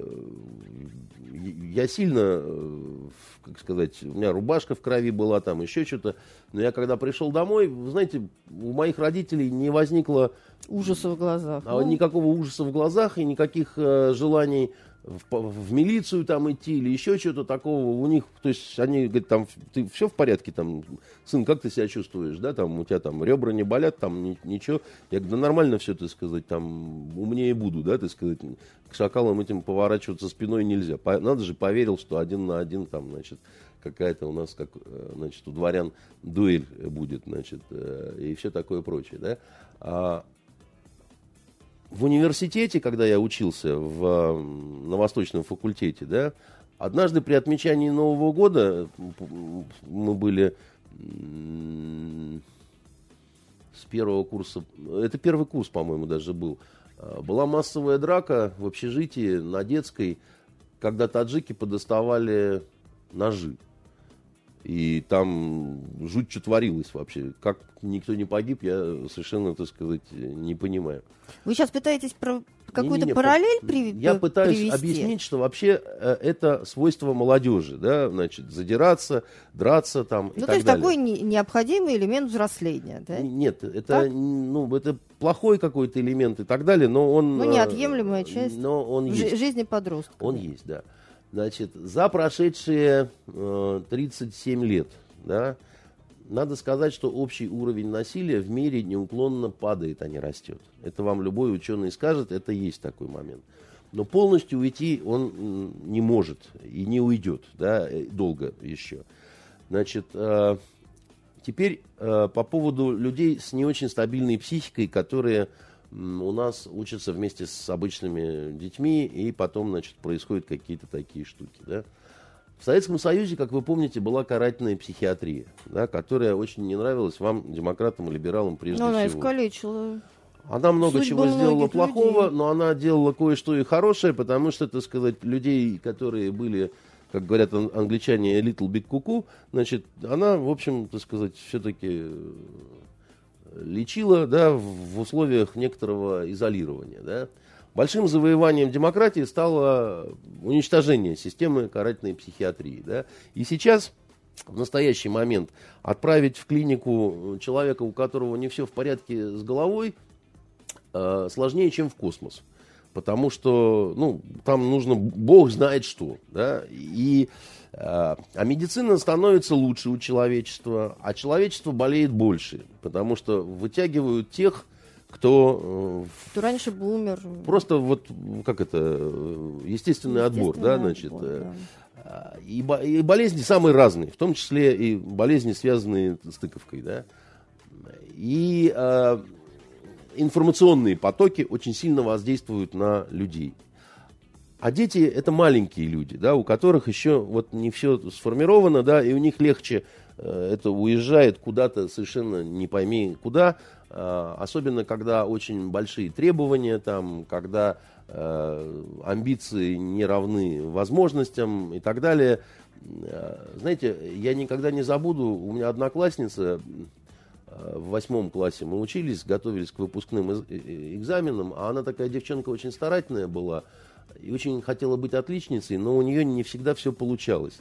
я сильно, как сказать, у меня рубашка в крови была, там еще что-то. Но я когда пришел домой, вы знаете, у моих родителей не возникло ужаса в глазах. Никакого ужаса в глазах и никаких желаний в милицию там идти или еще что-то такого у них, то есть они говорят, там, ты все в порядке, там, сын, как ты себя чувствуешь, да, там, у тебя там ребра не болят, там, ничего, я говорю, да нормально все, так сказать, там, умнее буду, да, так сказать, к шакалам этим поворачиваться спиной нельзя, надо же, поверил, что 1 на 1, там, значит, какая-то у нас, как, значит, у дворян дуэль будет, значит, и все такое прочее, да. В университете, когда я учился на Восточном факультете, да, однажды при отмечании Нового года мы были с первого курса, это первый курс, по-моему, даже был, была массовая драка в общежитии на Детской, когда таджики подоставали ножи. И там жуть что творилось вообще. Как никто не погиб, я совершенно, так сказать, не понимаю. Вы сейчас пытаетесь какую-то параллель привести? Я пытаюсь объяснить, что вообще это свойство молодежи, да, значит, задираться, драться там и так далее. То есть такой необходимый элемент взросления, да? Нет, это, это плохой какой-то элемент и так далее, но он... неотъемлемая часть есть. Жизни подростка. Он есть, да. Значит, за прошедшие 37 лет, да, надо сказать, что общий уровень насилия в мире неуклонно падает, а не растет. Это вам любой ученый скажет, это есть такой момент. Но полностью уйти он не может и не уйдет, да, долго еще. Значит, теперь по поводу людей с не очень стабильной психикой, которые у нас учатся вместе с обычными детьми, и потом, значит, происходят какие-то такие штуки, да. В Советском Союзе, как вы помните, была карательная психиатрия, да, которая очень не нравилась вам, демократам и либералам, прежде всего. Она искалечила. Она много чего сделала плохого, но она делала кое-что и хорошее, потому что, так сказать, людей, которые были, как говорят англичане, little big cuckoo, значит, она, в общем, так сказать, все-таки лечила, да, в условиях некоторого изолирования, да. Большим завоеванием демократии стало уничтожение системы карательной психиатрии, да. И сейчас, в настоящий момент, отправить в клинику человека, у которого не все в порядке с головой, сложнее, чем в космос. Потому что, там нужно, Бог знает что, да, а медицина становится лучше у человечества, а человечество болеет больше, потому что вытягивают тех, кто раньше бы умер. Просто естественный отбор, да, значит. Да. И болезни самые разные, в том числе и болезни, связанные с тыковкой, да. И информационные потоки очень сильно воздействуют на людей. А дети — это маленькие люди, да, у которых еще не все сформировано, да, и у них легче это уезжает куда-то совершенно не пойми куда, особенно когда очень большие требования, там, когда амбиции не равны возможностям и так далее. Знаете, я никогда не забуду, у меня одноклассница, в 8 классе мы учились, готовились к выпускным экзаменам, а она такая девчонка очень старательная была и очень хотела быть отличницей, но у нее не всегда все получалось.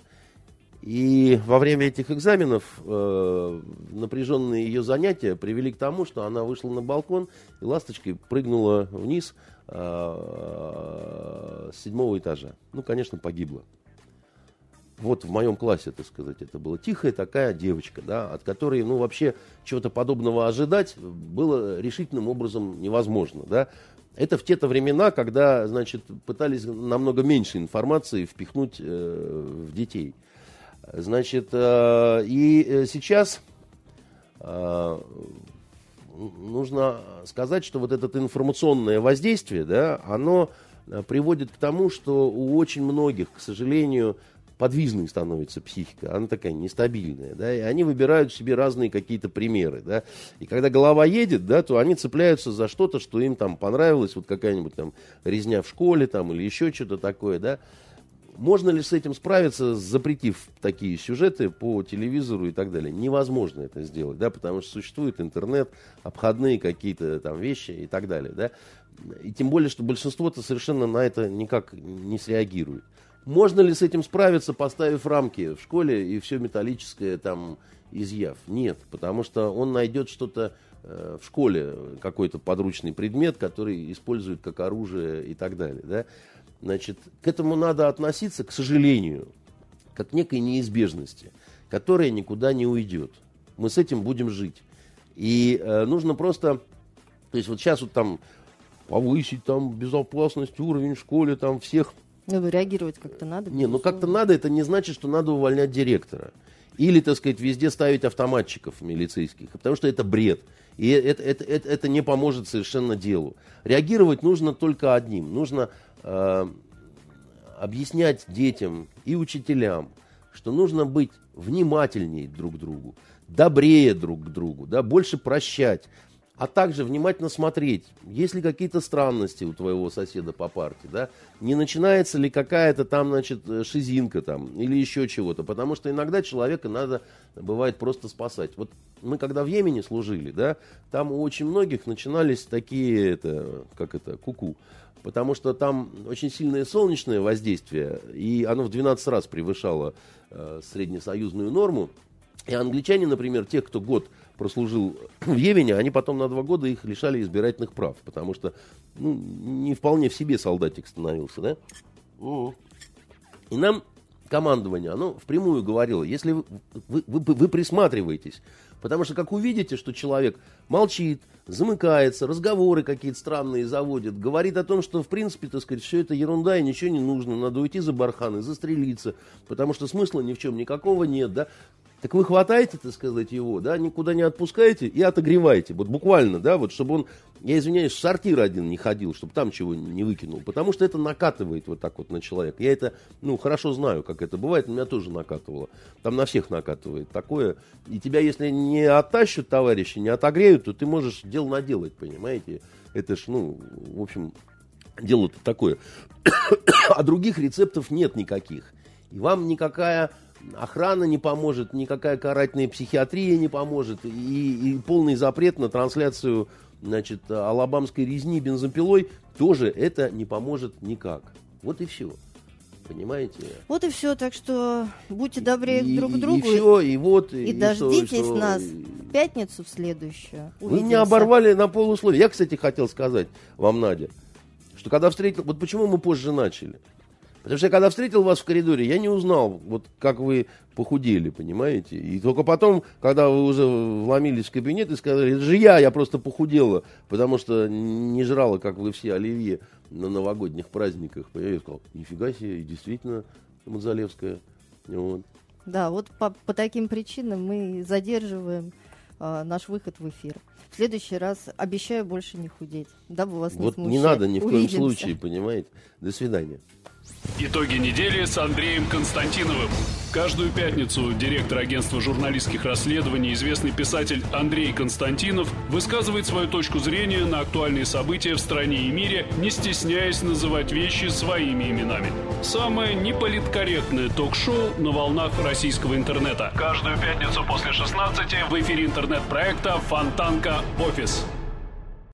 И во время этих экзаменов напряженные ее занятия привели к тому, что она вышла на балкон и ласточкой прыгнула вниз с 7-го этажа. Конечно, погибла. Вот в моем классе, так сказать, это была тихая такая девочка, да, от которой, вообще чего-то подобного ожидать было решительным образом невозможно, да. Это в те-то времена, когда, значит, пытались намного меньше информации впихнуть в детей. Значит, и сейчас нужно сказать, что вот это информационное воздействие, да, оно приводит к тому, что у очень многих, к сожалению, подвижной становится психика, она такая нестабильная, да, и они выбирают себе разные какие-то примеры, да, и когда голова едет, да, то они цепляются за что-то, что им там понравилось, вот какая-нибудь там резня в школе там или еще что-то такое, да. Можно ли с этим справиться, запретив такие сюжеты по телевизору и так далее? Невозможно это сделать, да, потому что существует интернет, обходные какие-то там вещи и так далее, да, и тем более, что большинство-то совершенно на это никак не среагирует. Можно ли с этим справиться, поставив рамки в школе и все металлическое там изъяв? Нет, потому что он найдет что-то в школе, какой-то подручный предмет, который использует как оружие и так далее. Да? Значит, к этому надо относиться, к сожалению, как к некой неизбежности, которая никуда не уйдет. Мы с этим будем жить. И нужно просто, то есть вот сейчас вот там повысить там безопасность, уровень в школе, там всех Ну, реагировать как-то надо. Не, ну как-то надо, это не значит, что надо увольнять директора. Или, так сказать, везде ставить автоматчиков милицейских, потому что это бред. И это не поможет совершенно делу. Реагировать нужно только одним. Нужно объяснять детям и учителям, что нужно быть внимательнее друг к другу, добрее друг к другу, да, больше прощать, а также внимательно смотреть, есть ли какие-то странности у твоего соседа по парте, да, не начинается ли какая-то там, значит, шизинка там или еще чего-то, потому что иногда человека надо, бывает, просто спасать. Вот мы когда в Йемене служили, да, там у очень многих начинались такие, куку, потому что там очень сильное солнечное воздействие, и оно в 12 раз превышало среднесоюзную норму. И англичане, например, тех, кто год прослужил в Йемене, они потом на 2 года их лишали избирательных прав, потому что не вполне в себе солдатик становился, да? И нам командование, оно впрямую говорило, если вы присматриваетесь, потому что как увидите, что человек молчит, замыкается, разговоры какие-то странные заводит, говорит о том, что в принципе, так сказать, все это ерунда и ничего не нужно, надо уйти за бархан и застрелиться, потому что смысла ни в чем никакого нет, да? Так вы хватаете, так сказать, его, да, никуда не отпускаете и отогреваете. Вот буквально, да, вот чтобы он, я извиняюсь, в сортир один не ходил, чтобы там чего не выкинул. Потому что это накатывает вот так вот на человека. Я это, хорошо знаю, как это бывает, меня тоже накатывало. Там на всех накатывает такое. И тебя, если не оттащат товарищи, не отогреют, то ты можешь дело наделать, понимаете. Это ж, в общем, дело-то такое. А других рецептов нет никаких. И вам никакая охрана не поможет, никакая карательная психиатрия не поможет, и полный запрет на трансляцию, значит, алабамской резни бензопилой тоже это не поможет никак. Вот и все. Понимаете? Вот и все, так что будьте добрее друг к другу. И все, и дождитесь нас в пятницу в следующую. Увидимся. Вы меня оборвали на полусловие. Я, кстати, хотел сказать вам, Надя, что когда встретил... Вот почему мы позже начали? Потому что я когда встретил вас в коридоре, я не узнал, вот как вы похудели, понимаете? И только потом, когда вы уже вломились в кабинет и сказали, это же я просто похудела, потому что не жрала, как вы все, оливье на новогодних праздниках. Я сказал, нифига себе, действительно, Мазалевская. Вот. Да, вот по таким причинам мы задерживаем наш выход в эфир. В следующий раз обещаю больше не худеть, дабы вас не смущать. Не надо ни в коем случае, понимаете? До свидания. Итоги недели с Андреем Константиновым. Каждую пятницу директор агентства журналистских расследований, известный писатель Андрей Константинов высказывает свою точку зрения на актуальные события в стране и мире, не стесняясь называть вещи своими именами. Самое неполиткорректное ток-шоу на волнах российского интернета. Каждую пятницу после 16 в эфире интернет-проекта «Фонтанка. Офис».